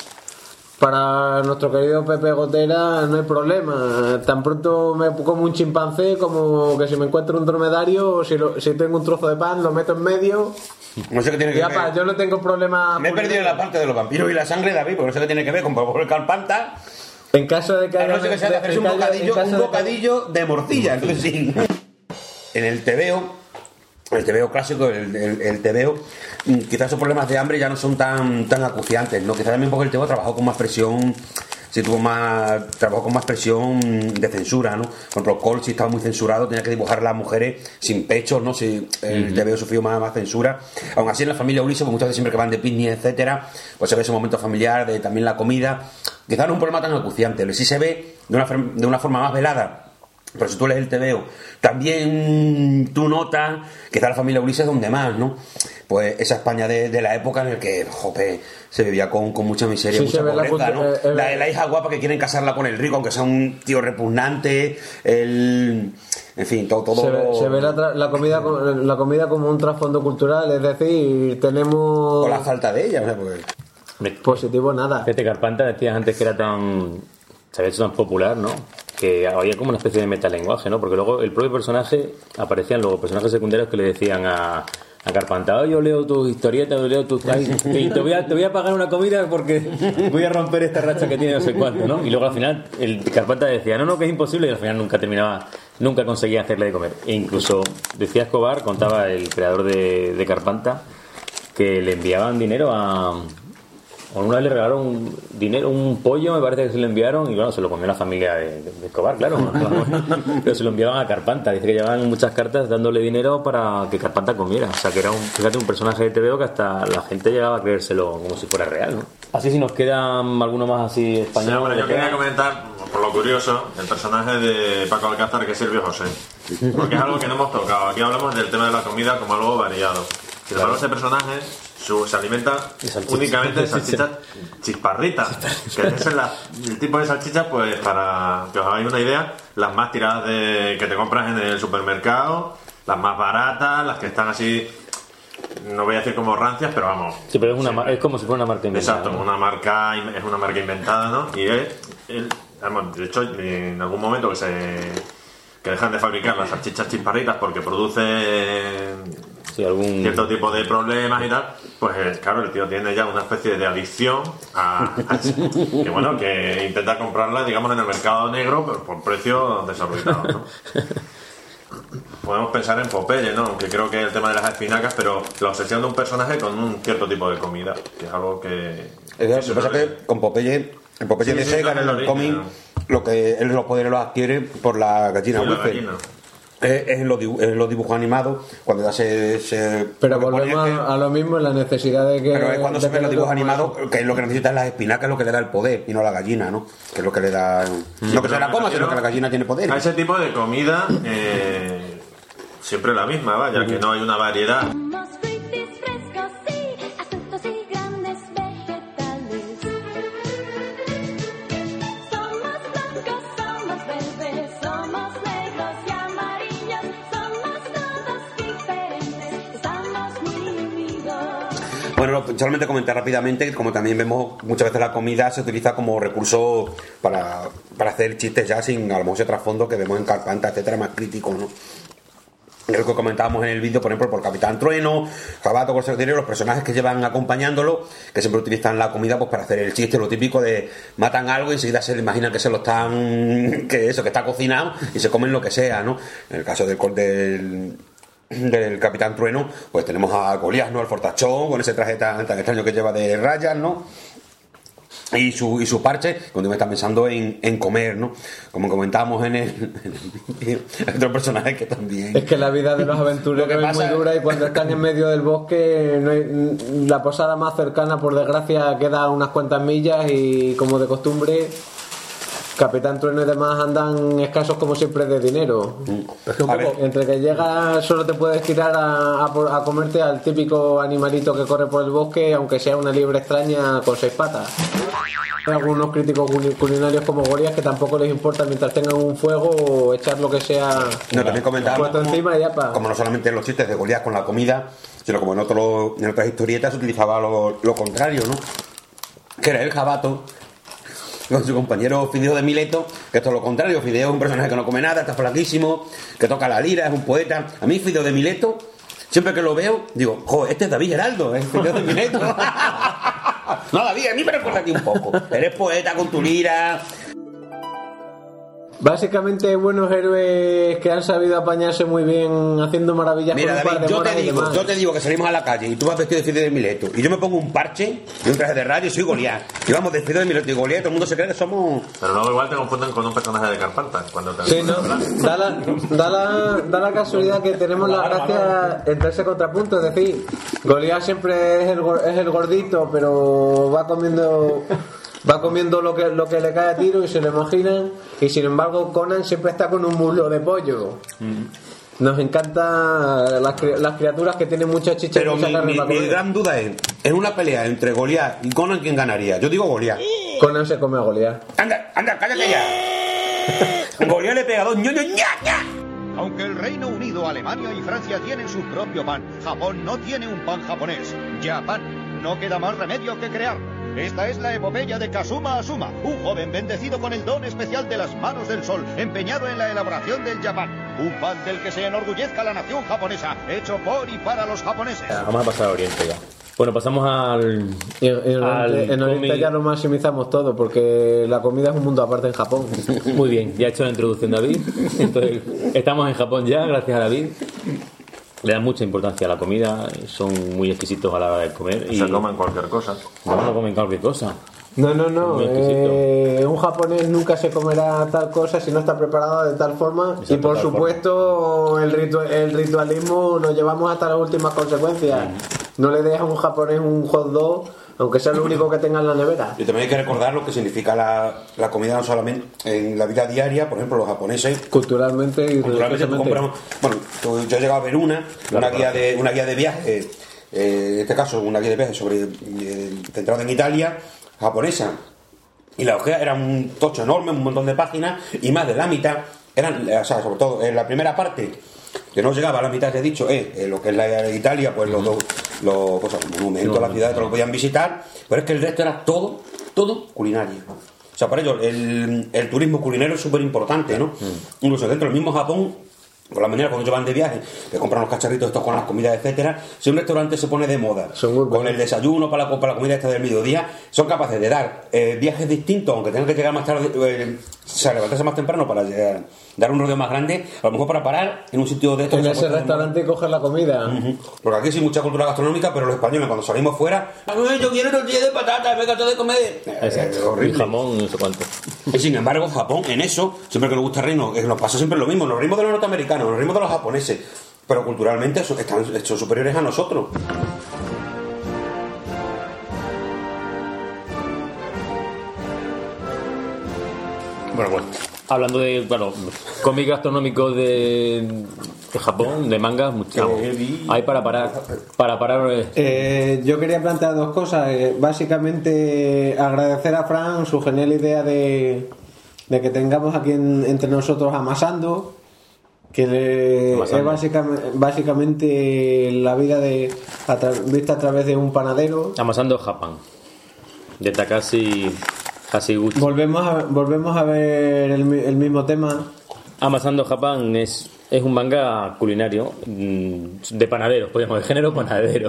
Para nuestro querido Pepe Gotera no hay problema, tan pronto me como un chimpancé como que si me encuentro un dromedario, si tengo un trozo de pan lo meto en medio. No sé qué tiene que ver. Yo no tengo problema. Me he perdido la parte de los vampiros y la sangre, David, porque no sé qué tiene que ver con el Carpanta. En caso de que haya. No sé qué sea de hacerse un bocadillo de morcilla, entonces sí. En el tebeo clásico, el tebeo, quizás esos problemas de hambre ya no son tan acuciantes, ¿no? Quizás también porque el tebeo trabajó con más presión. Trabajó con más presión de censura, ¿no? Por ejemplo, Colchi estaba muy censurado, tenía que dibujar a las mujeres sin pechos, ¿no? Si el TVO sufrió más censura. Aún así en la familia Ulises, pues muchas veces siempre que van de picnic, etcétera, pues se ve ese momento familiar de también la comida. Quizás no es un problema tan acuciante, pero sí se ve de una forma más velada Pero si tú lees el TVO, también tú notas que está la familia Ulises donde más, ¿no? Pues esa España de la época en la que, jope, se vivía con mucha miseria, Sí, mucha se ve pobreza, la ¿no? La hija guapa que quieren casarla con el rico, aunque sea un tío repugnante, en fin, todo... Se ve la comida como un trasfondo cultural, es decir, tenemos... Con la falta de ella, o sea, pues... Positivo nada. Fíjate, Carpanta decías antes que era se había hecho tan popular, ¿no? Que había como una especie de metalenguaje, ¿no? Porque luego el propio personaje, aparecían luego personajes secundarios que le decían a Carpanta, yo leo tus historietas, yo leo tus... y te voy a pagar una comida porque voy a romper esta racha que tiene no sé cuánto, ¿no? Y luego al final el Carpanta decía, no, que es imposible, y al final nunca conseguía hacerle de comer. E incluso decía Escobar, contaba el creador de Carpanta, que le enviaban dinero una vez le regalaron un pollo, me parece que se lo enviaron, y bueno, se lo comió la familia de Escobar, claro. Pero se lo enviaban a Carpanta. Dice que llevaban muchas cartas dándole dinero para que Carpanta comiera. O sea, que era un personaje de TVO que hasta la gente llegaba a creérselo como si fuera real, ¿no? Así si nos queda alguno más así español. Sí, bueno, yo quería comentar, por lo curioso, el personaje de Paco Alcázar, que es Silvio José. Porque es algo que no hemos tocado. Aquí hablamos del tema de la comida como algo variado. Sin embargo, ese personaje se alimenta únicamente de salchichas chisparritas, que es el tipo de salchichas, pues para que os hagáis una idea, las más tiradas que te compras en el supermercado, las más baratas, las que están así, no voy a decir como rancias, pero vamos. Sí, pero es como si fuera una marca inventada. Exacto, ¿no? Es una marca inventada, ¿no? Y de hecho, en algún momento que dejan de fabricar las salchichas chisparritas porque producen cierto tipo de problemas y tal, pues claro, el tío tiene ya una especie de adicción que bueno, que intenta comprarla, digamos, en el mercado negro, pero por precio desorbitado, ¿no? Podemos pensar en Popeye, ¿no? Aunque creo que es el tema de las espinacas, pero la obsesión de un personaje con un cierto tipo de comida, que es algo que... Lo que pasa es que con Popeye, el Popeye de Sega, en el cómic, lo que él los poderes los adquiere por la gallina Wilfer. Es en los dibujos animados, cuando ya se pero volvemos a lo mismo, la necesidad de que... Pero es cuando se ven los dibujos animados, que es lo que necesitan las espinacas, es lo que le da el poder, y no la gallina, ¿no? Que es lo que le da... No que se la coma, sino que la gallina tiene poder. A ese tipo de comida, siempre la misma, vaya, que no hay una variedad. Bueno, solamente comentar rápidamente que como también vemos muchas veces la comida se utiliza como recurso para hacer chistes ya sin a lo mejor ese trasfondo que vemos en Carpanta, etcétera, más crítico, ¿no? Es lo que comentábamos en el vídeo, por ejemplo, por Capitán Trueno, Jabato, por secretario, los personajes que llevan acompañándolo, que siempre utilizan la comida pues para hacer el chiste, lo típico de matan algo y enseguida se le imaginan que se lo están, que está cocinado y se comen lo que sea, ¿no? En el caso del Capitán Trueno, pues tenemos a Goliat, ¿no? El fortachón, con ese traje tan extraño que lleva de rayas, ¿no? Y su parche, cuando me están pensando en comer, ¿no? Como comentábamos en el otro personaje que también... Es que la vida de los aventureros es muy dura y cuando están en medio del bosque no hay, la posada más cercana, por desgracia, queda a unas cuantas millas y como de costumbre... Capitán Trueno y demás andan escasos como siempre de dinero. Es que un poco, entre que llegas solo te puedes tirar a comerte al típico animalito que corre por el bosque, aunque sea una liebre extraña con 6 patas. Hay algunos críticos culinarios como Goliat que tampoco les importa mientras tengan un fuego o echar lo que sea. No, también comentábamos encima y ya como no solamente en los chistes de Goliat con la comida, sino como en otras historietas se utilizaba lo contrario, ¿no? Que era el Jabato con su compañero Fideo de Mileto, que es todo lo contrario. Fideo es un personaje que no come nada, está flaquísimo, que toca la lira, es un poeta. A mí Fideo de Mileto, siempre que lo veo, digo, joder, este es David Geraldo, es Fideo de Mileto. No, David, a mí me recuerda a ti un poco. Eres poeta con tu lira. Básicamente buenos héroes que han sabido apañarse muy bien haciendo maravillas. Mira, con un David, par de yo te digo que salimos a la calle y tú vas vestido de Fideo de Mileto y yo me pongo un parche y un traje de radio y soy Goliat y vamos de Fideo de Mileto y Goliat, todo el mundo se cree que somos... Pero luego igual te confunden con un personaje de Carpanta cuando te... Sí, no, da la casualidad que tenemos la gracia entre ese contrapunto, es decir, Goliat siempre es el gordito, pero va comiendo Va comiendo lo que le cae a tiro y se lo imaginan. Y sin embargo, Conan siempre está con un muslo de pollo. Nos encanta las criaturas que tienen mucha chicha. Pero y mucha carne para comer. mi gran duda es: en una pelea entre Goliat y Conan, ¿quién ganaría? Yo digo Goliat. Conan se come a Goliat. Anda, cállate ya. Goliat le pega dos ñoños. Aunque el Reino Unido, Alemania y Francia tienen su propio pan, Japón no tiene un pan japonés. Japan. No queda más remedio que crear. Esta es la epopeya de Kazuma Asuma, un joven bendecido con el don especial de las manos del sol, empeñado en la elaboración del Japan. Un pan del que se enorgullezca la nación japonesa, hecho por y para los japoneses. Vamos a pasar a Oriente ya. Bueno, pasamos al... En Oriente ya lo maximizamos todo, porque la comida es un mundo aparte en Japón. Muy bien, ya ha hecho la introducción David. Entonces, estamos en Japón ya, gracias a David. Le dan mucha importancia a la comida, son muy exquisitos a la hora de comer. Se comen cualquier cosa. No comen cualquier cosa. No. Un japonés nunca se comerá tal cosa si no está preparado de tal forma. Y por supuesto, el ritualismo nos llevamos hasta las últimas consecuencias. No le dejas a un japonés un hot dog, aunque sea lo único que tenga en la nevera. Y también hay que recordar lo que significa la comida, no solamente en la vida diaria. Por ejemplo, los japoneses culturalmente tú compramos, bueno, yo he llegado a ver una guía de viaje, en este caso una guía de viaje centrada en Italia, japonesa, y la hoja era un tocho enorme, un montón de páginas, y más de la mitad eran, o sea, sobre todo en la primera parte, que no llegaba a la mitad, te he dicho, lo que es la de Italia, pues los monumentos, las ciudades, todo lo podían visitar, pero es que el resto era todo culinario. O sea, por ello, el turismo culinario es súper importante, ¿no? Incluso dentro del mismo Japón, por la mañana cuando ellos van de viaje, que compran los cacharritos estos con las comidas, etcétera, si un restaurante se pone de moda con el desayuno para la comida esta del mediodía, son capaces de dar viajes distintos, aunque tengan que llegar más tarde, levantarse más temprano para dar un rodeo más grande, a lo mejor para parar en un sitio de estos. En ese restaurante y coger la comida. Porque aquí sí hay mucha cultura gastronómica, pero los españoles cuando salimos fuera, yo quiero tortilla de patata, venga todo de comer. Horrible. Jamón, no sé cuánto. Y sin embargo, Japón, en eso, siempre que nos gusta reírnos, nos pasa siempre lo mismo. Nos reímos de los norteamericanos, nos reímos de los japoneses, pero culturalmente son superiores a nosotros. Bueno, hablando de cómics gastronómicos de Japón, de mangas, mucho hay para parar. Yo quería plantear dos cosas. Básicamente agradecer a Fran su genial idea de que tengamos aquí entre nosotros Amasando, que es básicamente la vida vista a través de un panadero. Amasando Japan, de Takashi Hashiguchi. Volvemos a ver el mismo tema. Amasando Japan es un manga culinario de panaderos, podríamos de género panadero.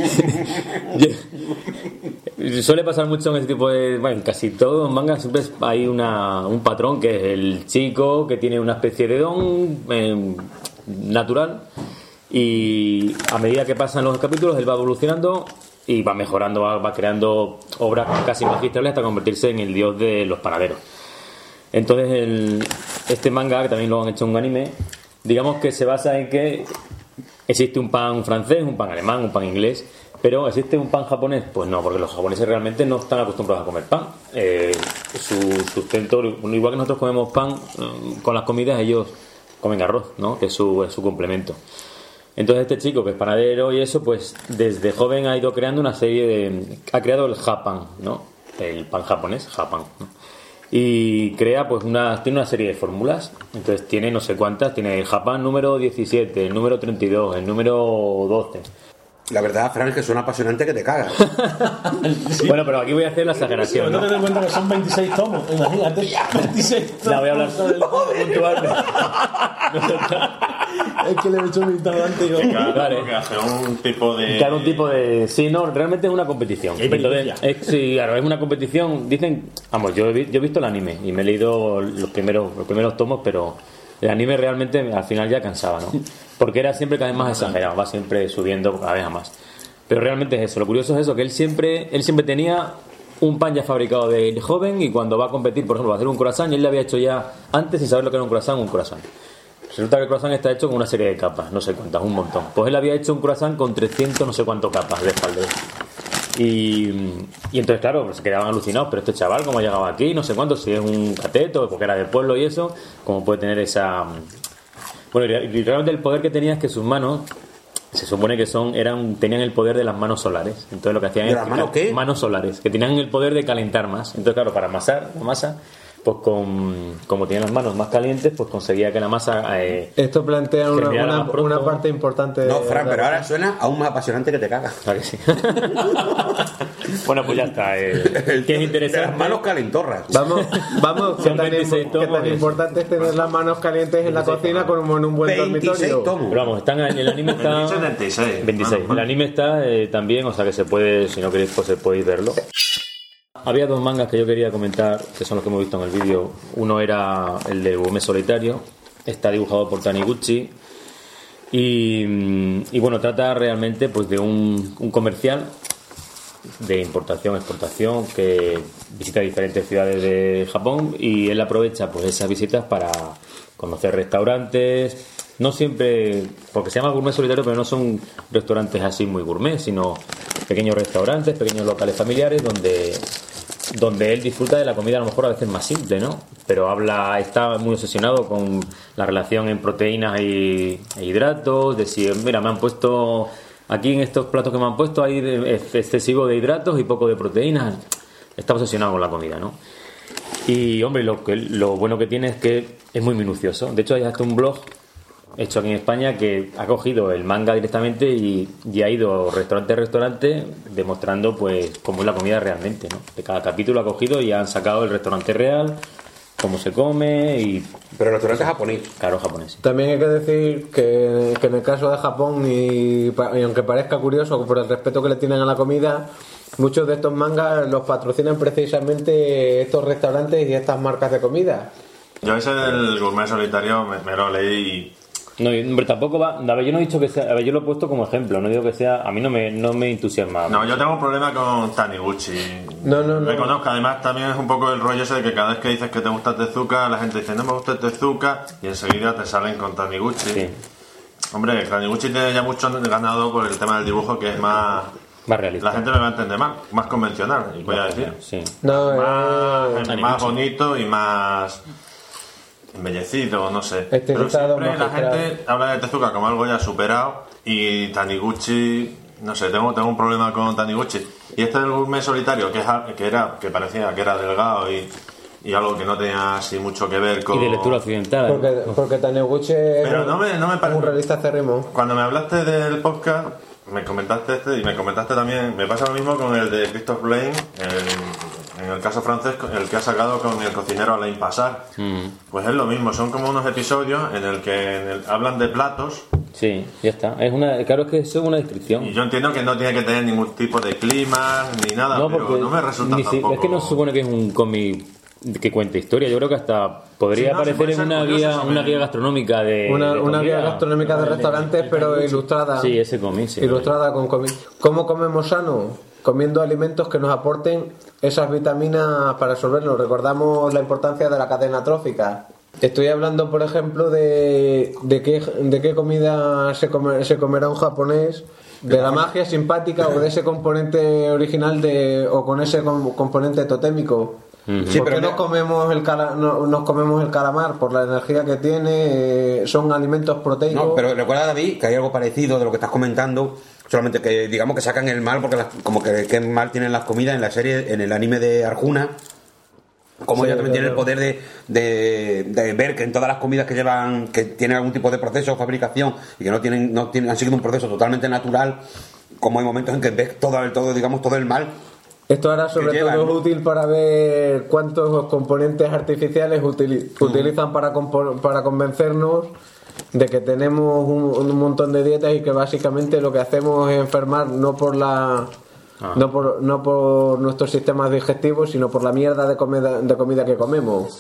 Suele pasar mucho en este tipo de... Bueno, en casi todos los mangas siempre hay un patrón, que es el chico que tiene una especie de don natural, y a medida que pasan los capítulos él va evolucionando y va mejorando, va creando obras casi magistrales hasta convertirse en el dios de los panaderos. Entonces este manga, que también lo han hecho un anime, digamos que se basa en que existe un pan francés, un pan alemán, un pan inglés, pero ¿existe un pan japonés? Pues no, porque los japoneses realmente no están acostumbrados a comer pan. Su sustento, igual que nosotros comemos pan con las comidas, ellos comen arroz, ¿no? Que es su complemento. Entonces este chico, que es panadero y eso, pues desde joven ha ido creando una serie ha creado el Japan, ¿no? El pan japonés, Japan, ¿no? Y crea pues tiene una serie de fórmulas. Entonces tiene no sé cuántas, tiene el Japan número 17, el número 32, el número 12. La verdad, Fran, es que suena apasionante que te cagas. Sí. Bueno, pero aquí voy a hacer la exageración, ¿no? Te das cuenta que son 26 tomos, imagínate. 26 tomos. La voy a hablar puntualmente. Es que le he hecho un interrogante y digo... Claro, que hace un tipo de... Claro, un tipo de... Sí, no, realmente es una competición. Entonces, sí, claro, es una competición. Dicen... Vamos, yo he visto el anime y me he leído los primeros tomos, pero el anime realmente al final ya cansaba, ¿no? Porque era siempre cada vez más exagerado, va siempre subiendo cada vez a más. Pero realmente es eso, lo curioso es eso, que él siempre tenía un pan ya fabricado de joven, y cuando va a competir, por ejemplo, va a hacer un croissant, y él le había hecho ya, antes sin saber lo que era un croissant. Resulta que el croissant está hecho con una serie de capas, no sé cuántas, un montón. Pues él había hecho un croissant con 300 no sé cuántas capas de espaldero. Y entonces, claro, pues se quedaban alucinados, pero este chaval, ¿cómo ha llegado aquí? No sé cuánto, si es un cateto, porque era del pueblo y eso, ¿cómo puede tener esa...? Bueno, y realmente el poder que tenía es que sus manos, se supone que tenían el poder de las manos solares. Entonces lo que hacían ¿De las manos qué? Manos solares, que tenían el poder de calentar más. Entonces, claro, para amasar la masa, pues como tenían las manos más calientes, pues conseguía que la masa... Esto plantea una parte importante. No, Fran, pero ahora suena aún más apasionante que te cagas. Claro que sí. Bueno, pues ya está. Que es interesante. De las manos calentorras. Vamos, Son 26 tomos. que tan importante es tener las manos calientes en la cocina como en un buen 26 dormitorio. tomos. Pero vamos, el anime está... 26. 26. El anime está también, o sea que se puede, si no queréis, pues podéis verlo. Había dos mangas que yo quería comentar, que son los que hemos visto en el vídeo. Uno era el de Gourmet Solitario, está dibujado por Taniguchi y bueno, trata realmente pues de un comercial de importación-exportación que visita diferentes ciudades de Japón y él aprovecha pues esas visitas para conocer restaurantes, no siempre, porque se llama Gourmet Solitario, pero no son restaurantes así muy gourmet, sino pequeños restaurantes, pequeños locales familiares donde él disfruta de la comida a lo mejor a veces más simple, ¿no? Pero está muy obsesionado con la relación en proteínas e hidratos, de si, mira, me han puesto, aquí en estos platos que me han puesto hay excesivo de hidratos y poco de proteínas. Está obsesionado con la comida, ¿no? Y, hombre, lo bueno que tiene es que es muy minucioso. De hecho, hay hasta un blog hecho aquí en España que ha cogido el manga directamente y ha ido restaurante a restaurante demostrando pues cómo es la comida realmente, ¿no? De cada capítulo ha cogido y han sacado el restaurante real, cómo se come y... Pero el restaurante es japonés. Claro, japonés. Sí. También hay que decir que en el caso de Japón y aunque parezca curioso por el respeto que le tienen a la comida, muchos de estos mangas los patrocinan precisamente estos restaurantes y estas marcas de comida. Yo ese del Gourmet Solitario me lo leí y... No, hombre, tampoco va... A ver, yo no he dicho que sea... A ver, yo lo he puesto como ejemplo, no digo que sea... A mí no me entusiasma. No, yo tengo un problema con Taniguchi. No. Reconozco, además también es un poco el rollo ese de que cada vez que dices que te gusta Tezuka, la gente dice no me gusta Tezuka y enseguida te salen con Taniguchi. Sí. Hombre, Taniguchi tiene ya mucho ganado por el tema del dibujo que es más realista. La gente me va a entender más convencional, voy a decir. Sí. Más bonito y más... embellecido, no sé. Pero siempre la gente habla de Tezuka como algo ya superado y Taniguchi, no sé, tengo un problema con Taniguchi. Y este del Gourmet Solitario, que parecía que era delgado y algo que no tenía así mucho que ver con... Y de lectura occidental. Porque Taniguchi es un realista acérrimo. Cuando me hablaste del podcast, me comentaste y me comentaste también, me pasa lo mismo con el de Christophe Blaine, en el caso francés, el que ha sacado con el cocinero Alain Passard. Pues es lo mismo, son como unos episodios en el que hablan de platos. Sí, ya está. Claro, es que eso es una descripción. Y yo entiendo que no tiene que tener ningún tipo de clima ni nada, no, pero no me resulta tampoco... Es que no se supone que es un cómic que cuente historia. Yo creo que hasta podría aparecer en una guía gastronómica de... Una guía gastronómica de restaurantes, pero ilustrada. Sí, ese cómic, sí. Ilustrada con cómic. ¿Cómo comemos sano? Comiendo alimentos que nos aporten esas vitaminas para resolverlo. Recordamos la importancia de la cadena trófica. Estoy hablando, por ejemplo, de qué comida se comerá un japonés, de la magia simpática o de ese componente original o con ese componente totémico. Sí, ¿Por qué nos comemos el calamar? Por la energía que tiene, son alimentos proteicos. No, pero recuerda, David, que hay algo parecido de lo que estás comentando, solamente que digamos que sacan el mal porque como que mal tienen las comidas en la serie, en el anime de Arjuna. Como ella también tiene el poder de ver que en todas las comidas que llevan, que tienen algún tipo de proceso o fabricación y que no tienen, han seguido un proceso totalmente natural, como hay momentos en que ves todo el mal. Esto ahora sobre todo es útil para ver cuántos componentes artificiales utilizan para convencernos de que tenemos un montón de dietas y que básicamente lo que hacemos es enfermar no por nuestros sistemas digestivos, sino por la mierda de comida que comemos.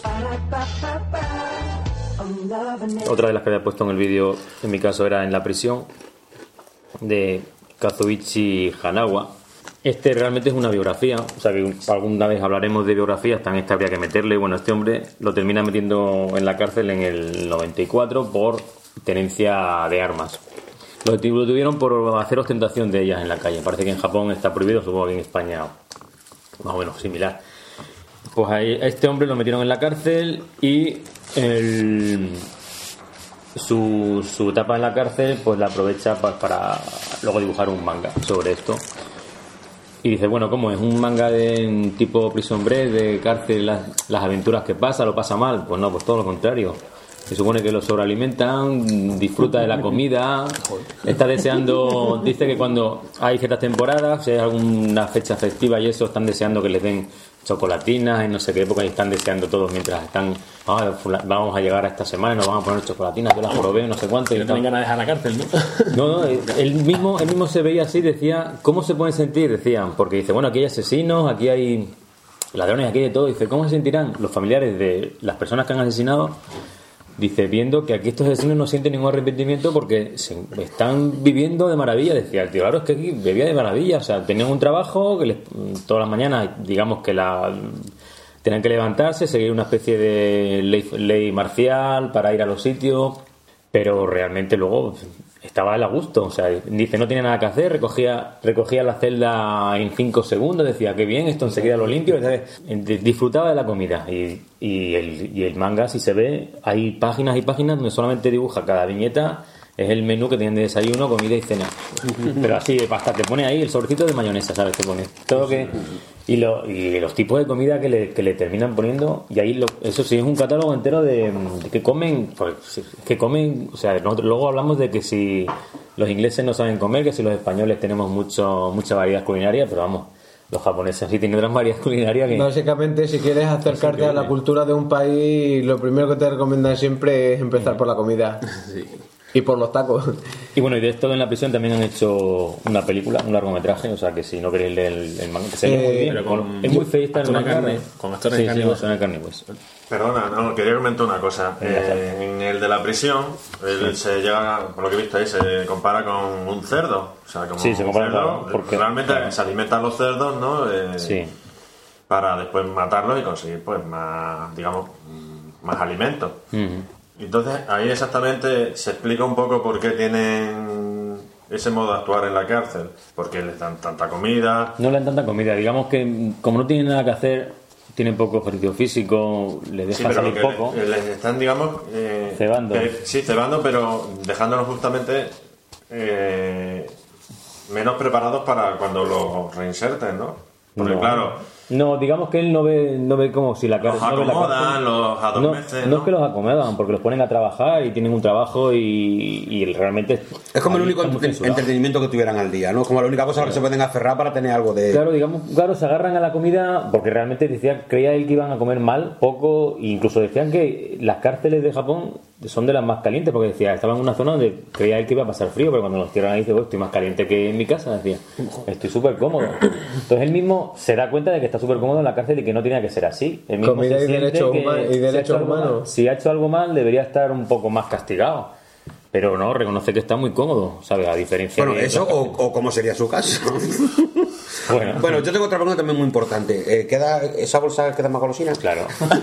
Otra de las que había puesto en el vídeo, en mi caso, era En la prisión, de Kazuichi Hanawa. Este realmente es una biografía, o sea que alguna vez hablaremos de biografías, también esta habría que meterle. Bueno, este hombre lo termina metiendo en la cárcel en el 94 por tenencia de armas. Lo tuvieron por hacer ostentación de ellas en la calle. Parece que en Japón está prohibido, supongo que en España más o menos similar. Pues a este hombre lo metieron en la cárcel y su etapa en la cárcel pues la aprovecha para luego dibujar un manga sobre esto. Y dice, bueno, ¿cómo es? ¿Un manga de tipo Prison Break, de cárcel, las aventuras que pasa, lo pasa mal? Pues no, pues todo lo contrario. Se supone que lo sobrealimentan, disfruta de la comida, está deseando, dice que cuando hay ciertas temporadas, si hay alguna fecha festiva y eso, están deseando que les den chocolatinas en no sé qué época y están deseando todos mientras están, vamos a llegar a esta semana y nos vamos a poner chocolatinas, yo las probé, no sé cuánto. Que no tienen ganas de dejar la cárcel, ¿no? No, él mismo se veía así, decía, ¿cómo se pueden sentir? Decían, porque dice, bueno, aquí hay asesinos, aquí hay ladrones, aquí hay de todo. Dice, ¿cómo se sentirán los familiares de las personas que han asesinado? Dice, viendo que aquí estos asesinos no sienten ningún arrepentimiento porque están viviendo de maravilla. Decía el tío, claro, es que aquí bebía de maravilla. O sea, tenían un trabajo que todas las mañanas, digamos que tenían que levantarse, seguir una especie de ley marcial para ir a los sitios, pero realmente luego estaba a gusto. O sea, dice, no tenía nada que hacer, recogía la celda en 5 segundos, decía, qué bien, esto enseguida lo limpio, disfrutaba de la comida. Y el manga, si se ve, hay páginas y páginas donde solamente dibuja cada viñeta, es el menú que tienen de desayuno, comida y cena. Pero así, hasta te pone ahí el sobrecito de mayonesa, ¿sabes? Te pone todo que... Y los tipos de comida que le terminan poniendo, y ahí eso sí es un catálogo entero de que comen, pues, que comen, o sea, nosotros luego hablamos de que si los ingleses no saben comer, que si los españoles tenemos mucha variedad culinaria, pero vamos, los japoneses sí tienen otras variedades culinarias que... Básicamente, si quieres acercarte a la cultura de un país, lo primero que te recomiendan siempre es empezar por la comida. Sí. Y por los tacos. Y bueno, y de esto en la prisión también han hecho una película, un largometraje, o sea que si no queréis leer el manga, que se lee muy bien, es muy feita el manga. Con actores de carne. Perdona, no, quería comentar una cosa. En el de la prisión, él se llega, por lo que he visto ahí, se compara con un cerdo. O sea, como se compara cerdo, porque realmente se alimentan los cerdos, ¿no? Para después matarlos y conseguir, pues, más, digamos, más alimentos. Entonces ahí exactamente se explica un poco por qué tienen ese modo de actuar en la cárcel, porque les dan tanta comida. No le dan tanta comida, digamos que como no tienen nada que hacer, tienen poco ejercicio físico, les dejan salir poco. Les están, digamos, cebando. Cebando, pero dejándolos justamente menos preparados para cuando los reinserten, ¿no? Porque claro... No, digamos que él no ve como si la cárcel... Los acomodan, los adormecen. No es que los acomodan, porque los ponen a trabajar y tienen un trabajo y realmente... Es como el único entretenimiento que tuvieran al día, ¿no? Como la única cosa que se pueden aferrar para tener algo de... Claro, se agarran a la comida porque realmente creía él que iban a comer mal, poco, e incluso decían que las cárceles de Japón son de las más calientes, porque decía, estaba en una zona donde creía él que iba a pasar frío, pero cuando nos tiran ahí dice, estoy más caliente que en mi casa, decía, estoy súper cómodo. Entonces él mismo se da cuenta de que está súper cómodo en la cárcel y que no tenía que ser así. Él mismo comida y derechos humanos. Si ha hecho algo mal, debería estar un poco más castigado. Pero no, reconoce que está muy cómodo, ¿sabes? A diferencia de... Bueno, eso o cómo sería su caso. Bueno, yo tengo otra pregunta también muy importante. ¿Esa bolsa queda más golosina? Claro.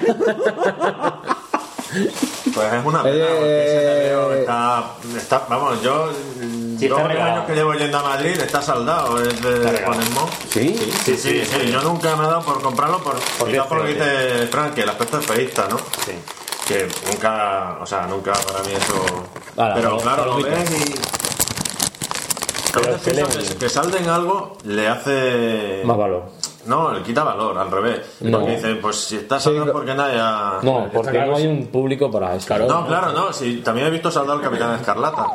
Pues es una pena, porque ese TVO está vamos, yo 2 años que llevo yendo a Madrid, está saldado, es de Ponemon. ¿Sí? Sí, yo nunca me he dado por comprarlo quizás por lo que dice Frank, que el aspecto es feísta, ¿no? Sí. Que nunca para mí eso... Pero claro, lo ves y... que salden algo le hace... más valor. No, le quita valor, al revés. No. Porque dicen, pues si está saldado, ¿por qué nadie ha...? No, porque no hay un público para eso. No, claro, no. Sí, también he visto saldado el Capitán Escarlata.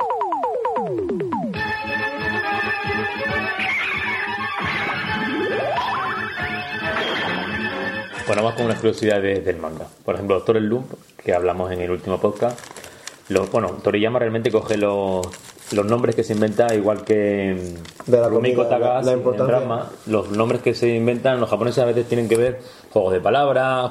Bueno, vamos con unas curiosidades del manga. Por ejemplo, Doctor Slump, que hablamos en el último podcast. Toriyama realmente coge los nombres que se inventa, igual que Rumiko Takahashi en drama, los nombres que se inventan los japoneses a veces tienen que ver juegos de palabras.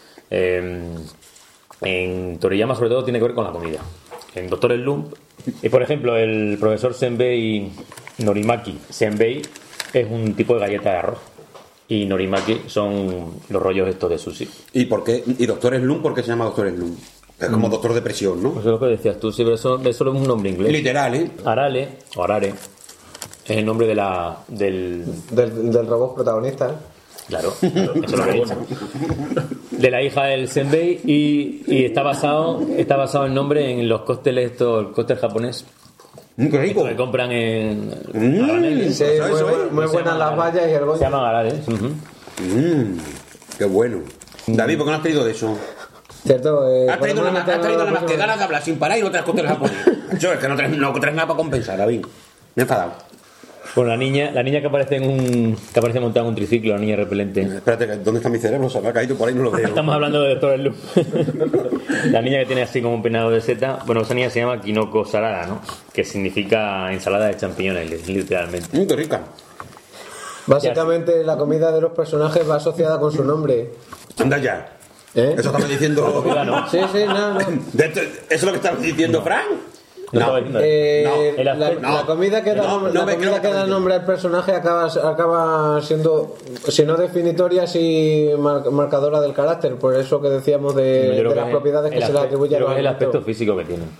En Toriyama sobre todo tiene que ver con la comida. En Doctor Slump, y por ejemplo el profesor Senbei Norimaki. Senbei es un tipo de galleta de arroz y Norimaki son los rollos estos de sushi. ¿Y por qué? ¿Y Doctor Slump por qué se llama Doctor Slump? Es como Doctor Depresión, ¿no? Pues es lo que decías tú, sí, pero eso es un nombre inglés. Literal, ¿eh? Arale, o Arare, es el nombre del robot protagonista, ¿eh? Claro, eso es lo que he dicho. De la hija del Senbei y está basado el nombre en los cócteles, el cóctel japonés. ¡Qué rico! Que compran en... Sí, muy buenas las vallas y el goño. Se llaman Arale. ¡Qué bueno! David, ¿por qué no has traído de eso? Cierto, has traído nada más que ganas de hablar sin parar y no traes cócteles japoneses. Yo, es que no traes nada para compensar, David. Me he enfadado. Bueno, la niña que aparece montada en un triciclo, la niña repelente. Espérate, ¿dónde está mi cerebro? Se me ha caído por ahí, no lo veo. Estamos hablando de Doctor Slump. La niña que tiene así como un peinado de seta. Bueno, esa niña se llama Kinoko Sarada, ¿no? Que significa ensalada de champiñones, literalmente. ¡Qué rica! Básicamente la comida de los personajes va asociada con su nombre. Anda ya. Eso estaba diciendo... no. Sí, no. ¿Eso es lo que estabas diciendo, Frank? La comida que da nombre al personaje acaba siendo, si no definitoria, sí marcadora del carácter. Por eso que decíamos de las propiedades que se le atribuyen a los el aspecto físico que tiene.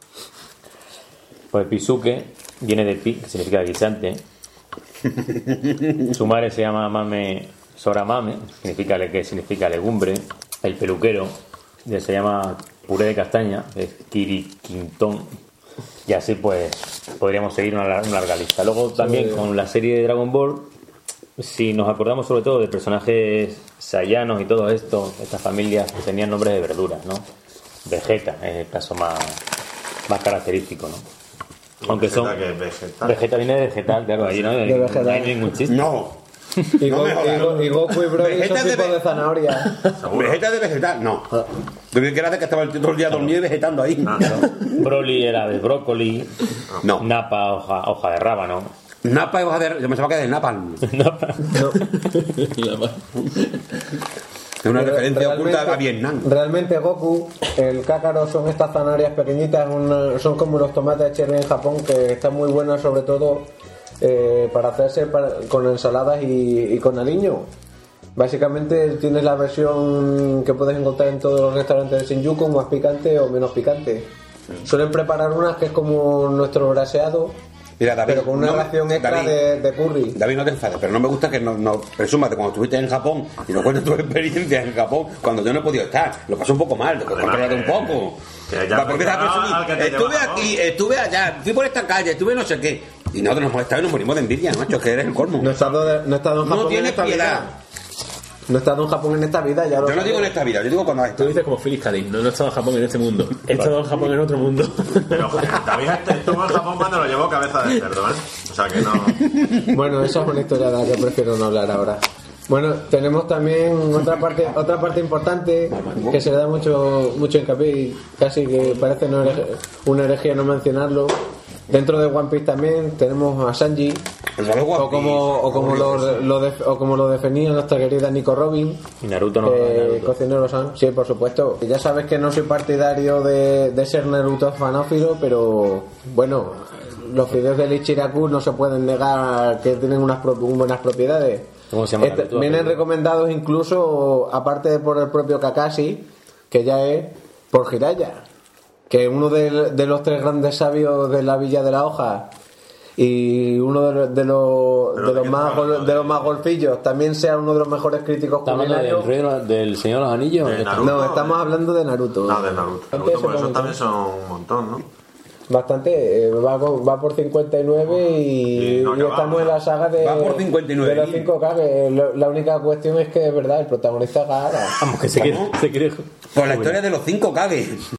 Pues Pisuke viene de Pi, que significa guisante. Su madre se llama Mame Soramame, que significa legumbre. El peluquero se llama puré de castaña, es Kiriquintón. Y así pues podríamos seguir una larga lista. Luego también con la serie de Dragon Ball, si nos acordamos sobre todo de personajes saiyanos y todo esto, estas familias que tenían nombres de verduras, ¿no? Vegeta es el caso más característico, ¿no? Aunque son... Vegeta viene de vegetal, claro, ahí no hay ningún chiste. No. Y Goku y Broly son tipos de zanahoria. ¿Vegeta de vegetal? No. Debí que era de que estaba todo el día dormido y vegetando ahí. Broly era de brócoli. No. Napa, hoja de rábano. Napa y hoja de... Yo pensaba que era de napalm. Es una referencia oculta a Vietnam. Realmente Goku, el Cácaro son estas zanahorias pequeñitas, son como los tomates cherry en Japón, que están muy buenas sobre todo para hacerse con ensaladas y con aliño. Básicamente tienes la versión que puedes encontrar en todos los restaurantes de Shinjuku, más picante o menos picante. Suelen preparar unas que es como nuestro braseado. Mira, David, pero con una ración extra de curry. David, no te enfades, pero no me gusta que nos presumas de cuando estuviste en Japón y nos cuentes tu experiencia en Japón cuando yo no he podido estar. Lo pasé un poco mal, controlate un poco. Estuve aquí, estuve allá, fui por esta calle, estuve no sé qué. Y nosotros nos hemos estado y nos morimos de envidia, macho, que eres el colmo. No he estado en Japón. No tienes piedad. No he estado en Japón en esta vida, ya lo Yo no digo en esta vida, yo digo cuando has estado. Tú dices como Phyllis Caddy, no he estado en Japón en este mundo. He estado en Japón en otro mundo. Pero David estuvo en Japón cuando lo llevó cabeza de cerdo, ¿eh? O sea que no. Bueno, esa es una historia de la que prefiero no hablar ahora. Bueno, tenemos también otra parte importante que se le da mucho hincapié y casi que parece una herejía no mencionarlo. Dentro de One Piece también tenemos a Sanji, o como lo definía nuestra querida Nico Robin y Naruto cocinero San. Sí, por supuesto. Ya sabes que no soy partidario de ser Naruto fanófilo, pero bueno, los fideos del Ichiraku no se pueden negar que tienen unas buenas propiedades. ¿Cómo se llama? Vienen recomendados incluso, aparte de por el propio Kakashi, que ya es por Jiraiya, que es uno de los tres grandes sabios de la Villa de la Hoja y uno de los más golfillos, también sea uno de los mejores críticos culinarios. ¿Estamos hablando del Señor de los Anillos? No, estamos hablando de Naruto. No, de Naruto. Pues esos también son un montón, ¿no? Bastante, va por 59 y estamos en la saga de los 5K, que la única cuestión es que es verdad, el protagonista es Gaara. Vamos, que se quiere. Por la historia de los 5K.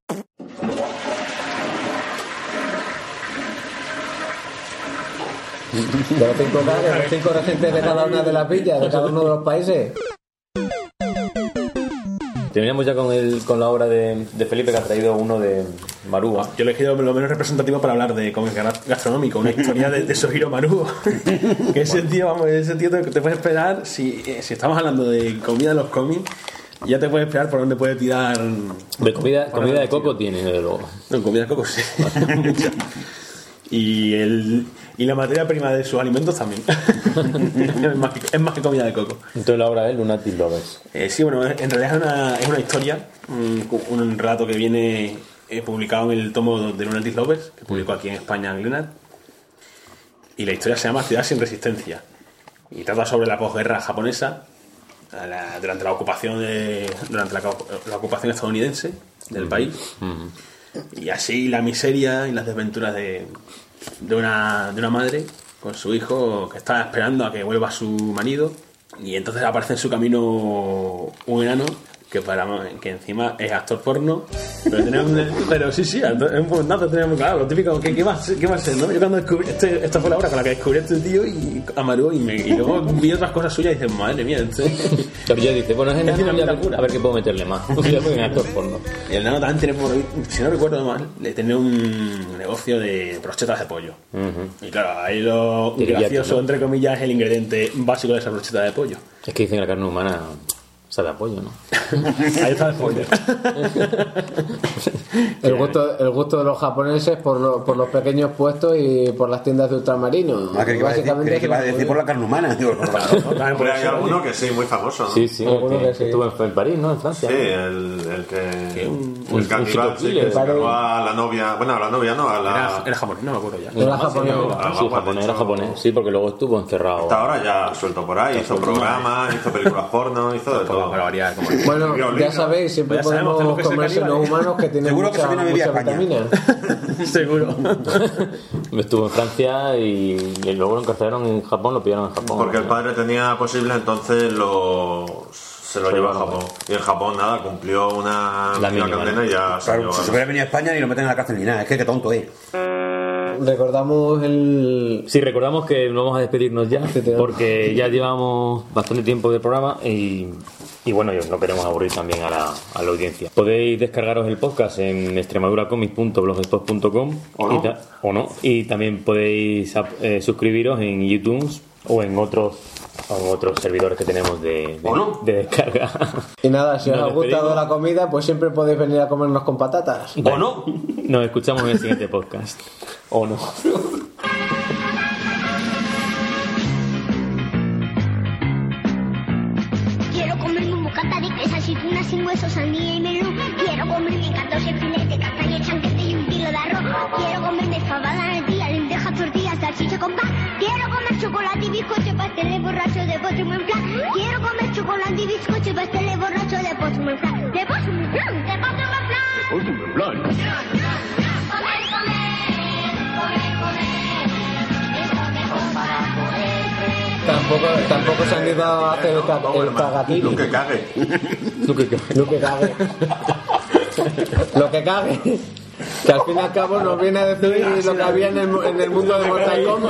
De los 5K, los 5 regentes de cada una de las villas, de cada uno de los países. Terminamos ya con la obra de Felipe, que ha traído uno de Maruga. Yo he elegido lo menos representativo para hablar de cómic gastronómico, una historia de Sohiro Maruga. Que ese tío te puedes esperar, si estamos hablando de comida de los cómics, ya te puedes esperar por dónde puede tirar. De comida de coco tiene, desde luego. No, comida de coco sí. Y Y la materia prima de sus alimentos también. es más que comida de coco. Entonces la obra es Lunatic Lovers. Sí, bueno, en realidad es una historia, un relato que viene publicado en el tomo de Lunatic Lovers, que publicó aquí en España en Glenat. Y la historia se llama Ciudad sin resistencia. Y trata sobre la posguerra japonesa, durante la ocupación la ocupación estadounidense del país. Y así la miseria y las desventuras de una madre con su hijo que está esperando a que vuelva su marido, y entonces aparece en su camino un enano que encima es actor porno, pero sí, es un puntazo, tenemos claro, lo típico, ¿qué va a ser, no? Yo cuando descubrí, esta fue la hora con la que descubrí a este tío y Amaru, y luego vi otras cosas suyas y dices, madre mía, pero ya dice, bueno, es enano, a ver qué puedo meterle más. Ya soy un actor porno. Y el enano también tiene, si no recuerdo mal, tiene un negocio de brochetas de pollo. Y claro, ahí lo gracioso, ¿no? Entre comillas, es el ingrediente básico de esa brocheta de pollo. Es que dicen que la carne humana sabe a pollo, ¿no? Ahí está el pollo. El gusto de los japoneses por los pequeños puestos y por las tiendas de ultramarinos. Básicamente que va a decir por la carne humana. Digo, pero hay alguno que sí, muy famoso, ¿no? Sí, estuvo en París, ¿no? En Francia. Sí, el caníbal que se cargó a la novia. Bueno, a la novia no, a la... Era japonés, no me acuerdo ya. Era japonés. Era japonés, sí, porque luego estuvo encerrado. Hasta ahora ya suelto por ahí, hizo programas, hizo películas porno, hizo de todo. Bueno, ya sabéis, siempre podemos comerse los humanos que tienen mucha vitamina. Seguro. Estuvo en Francia y luego lo encarcelaron en Japón, lo pillaron en Japón. Porque el padre tenía posible, entonces se lo llevó a Japón. Y en Japón, nada, cumplió una condena y ya se claro, si hubiera venido a España ni lo meten en la cárcel ni nada. Es que qué tonto es. Recordamos Sí, recordamos que no vamos a despedirnos ya, porque ya llevamos bastante tiempo de programa y bueno, no queremos aburrir también a la audiencia. Podéis descargaros el podcast en extremaduracomics.blogspot.com o no, y también podéis suscribiros en iTunes o en otros servidores que tenemos de descarga. Y nada, si os ha gustado la comida, pues siempre podéis venir a comernos con patatas. ¿O no? Nos escuchamos en el siguiente podcast. ¿O no? Quiero comerme un bocata de queso, aceituna sin hueso, sandía y melón. Quiero comerme 14 filetes de castaña, chanquete y 1 kilo de arroz. Quiero comerme fabada, natilla, lentejas, tortillas, salchicha con pan. Quiero comer chocolate y bizcocho, pasteles borrachos de postre en plan. Quiero comer chocolate y bizcocho, pasteles borrachos de postre en plan. De postre en plan, de postre en plan. De postre en plan. Tampoco se han ido a hacer el cagatiri. Lo que cague. Lo que cague. Que al fin y al cabo nos viene a decir lo que había en el mundo de Mortal Kombat.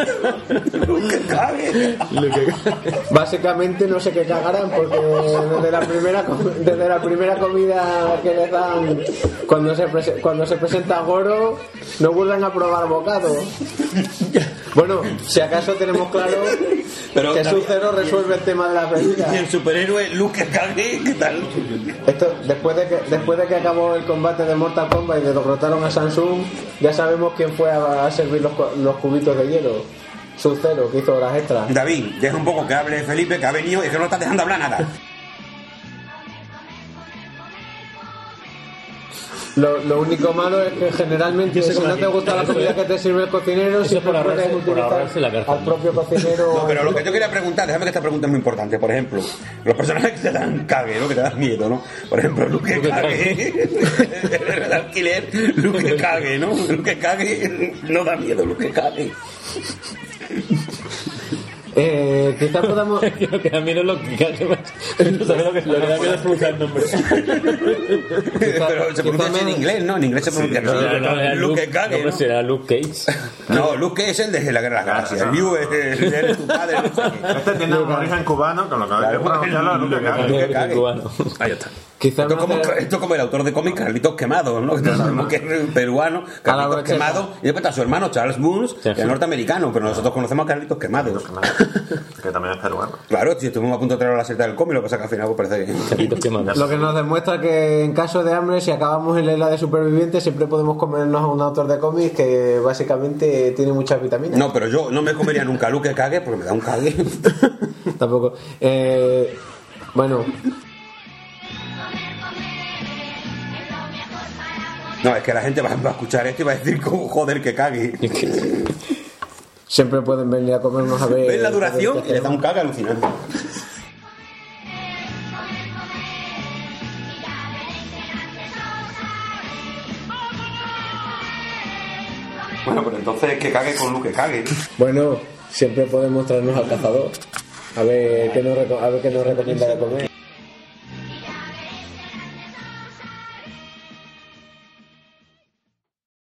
Básicamente no sé qué cagarán, porque desde la primera comida que les dan cuando se presenta Goro no vuelven a probar bocado. Bueno, si acaso tenemos claro que Sub-Zero resuelve el tema de las bebidas. Y el superhéroe Luke Cage, ¿qué tal? Esto, después de que acabó el combate de Mortal Kombat y derrotaron a Samsung, ya sabemos quién fue a servir los cubitos de hielo. Sub-Zero, que hizo horas extras. David, deja un poco que hable Felipe, que ha venido y que no está dejando hablar nada. Lo único malo es que generalmente si no te gusta la comida que te sirve el cocinero, siempre puedes utilizar al propio cocinero. No, pero lo que yo quería preguntar, déjame que esta pregunta es muy importante. Por ejemplo, los personajes que te dan cague, ¿no? Que te dan miedo, ¿no? Por ejemplo, Luke Cage, el alquiler, Luke Cage, ¿no? Luke Cage no da miedo, Luke Cage. Quizás podamos. Lo que da miedo es lo que cague más. No sabes lo que da miedo es pronunciar el nombre. Pero se pronuncia en inglés, ¿no? En inglés se pronuncia así. Luke Cage. No, será Luke Cage. No, Luke Cage es el de la Guerra de las Galaxias. Liu es tu padre. Este tiene un origen cubano, con lo que hay que pronunciarlo a Luke Cage. Ahí está. Quizás esto es como el autor de cómics Carlitos Quemado, ¿no? Que sabemos que es peruano, Carlitos Quemado, y después está su hermano Charles Moons, que es norteamericano, pero nosotros conocemos a Carlitos Quemado. Que también es peruano. Claro, si estuvimos a punto de traer la secta del cómic, lo que pasa que al final pues parece que... Carlitos Quemado. Lo que nos demuestra que en caso de hambre, si acabamos en la isla de supervivientes, siempre podemos comernos a un autor de cómics que básicamente tiene muchas vitaminas. No, pero yo no me comería nunca Luke Cague porque me da un cague. Tampoco. Bueno... No, es que la gente va a escuchar esto y va a decir, joder, que cague. Siempre pueden venir a comernos a ver... ¿Ves la duración? Y les da un cague alucinante. Bueno, pues entonces que cague con Luke Cague. Bueno, siempre podemos traernos al cazador. A ver qué nos recomienda de comer.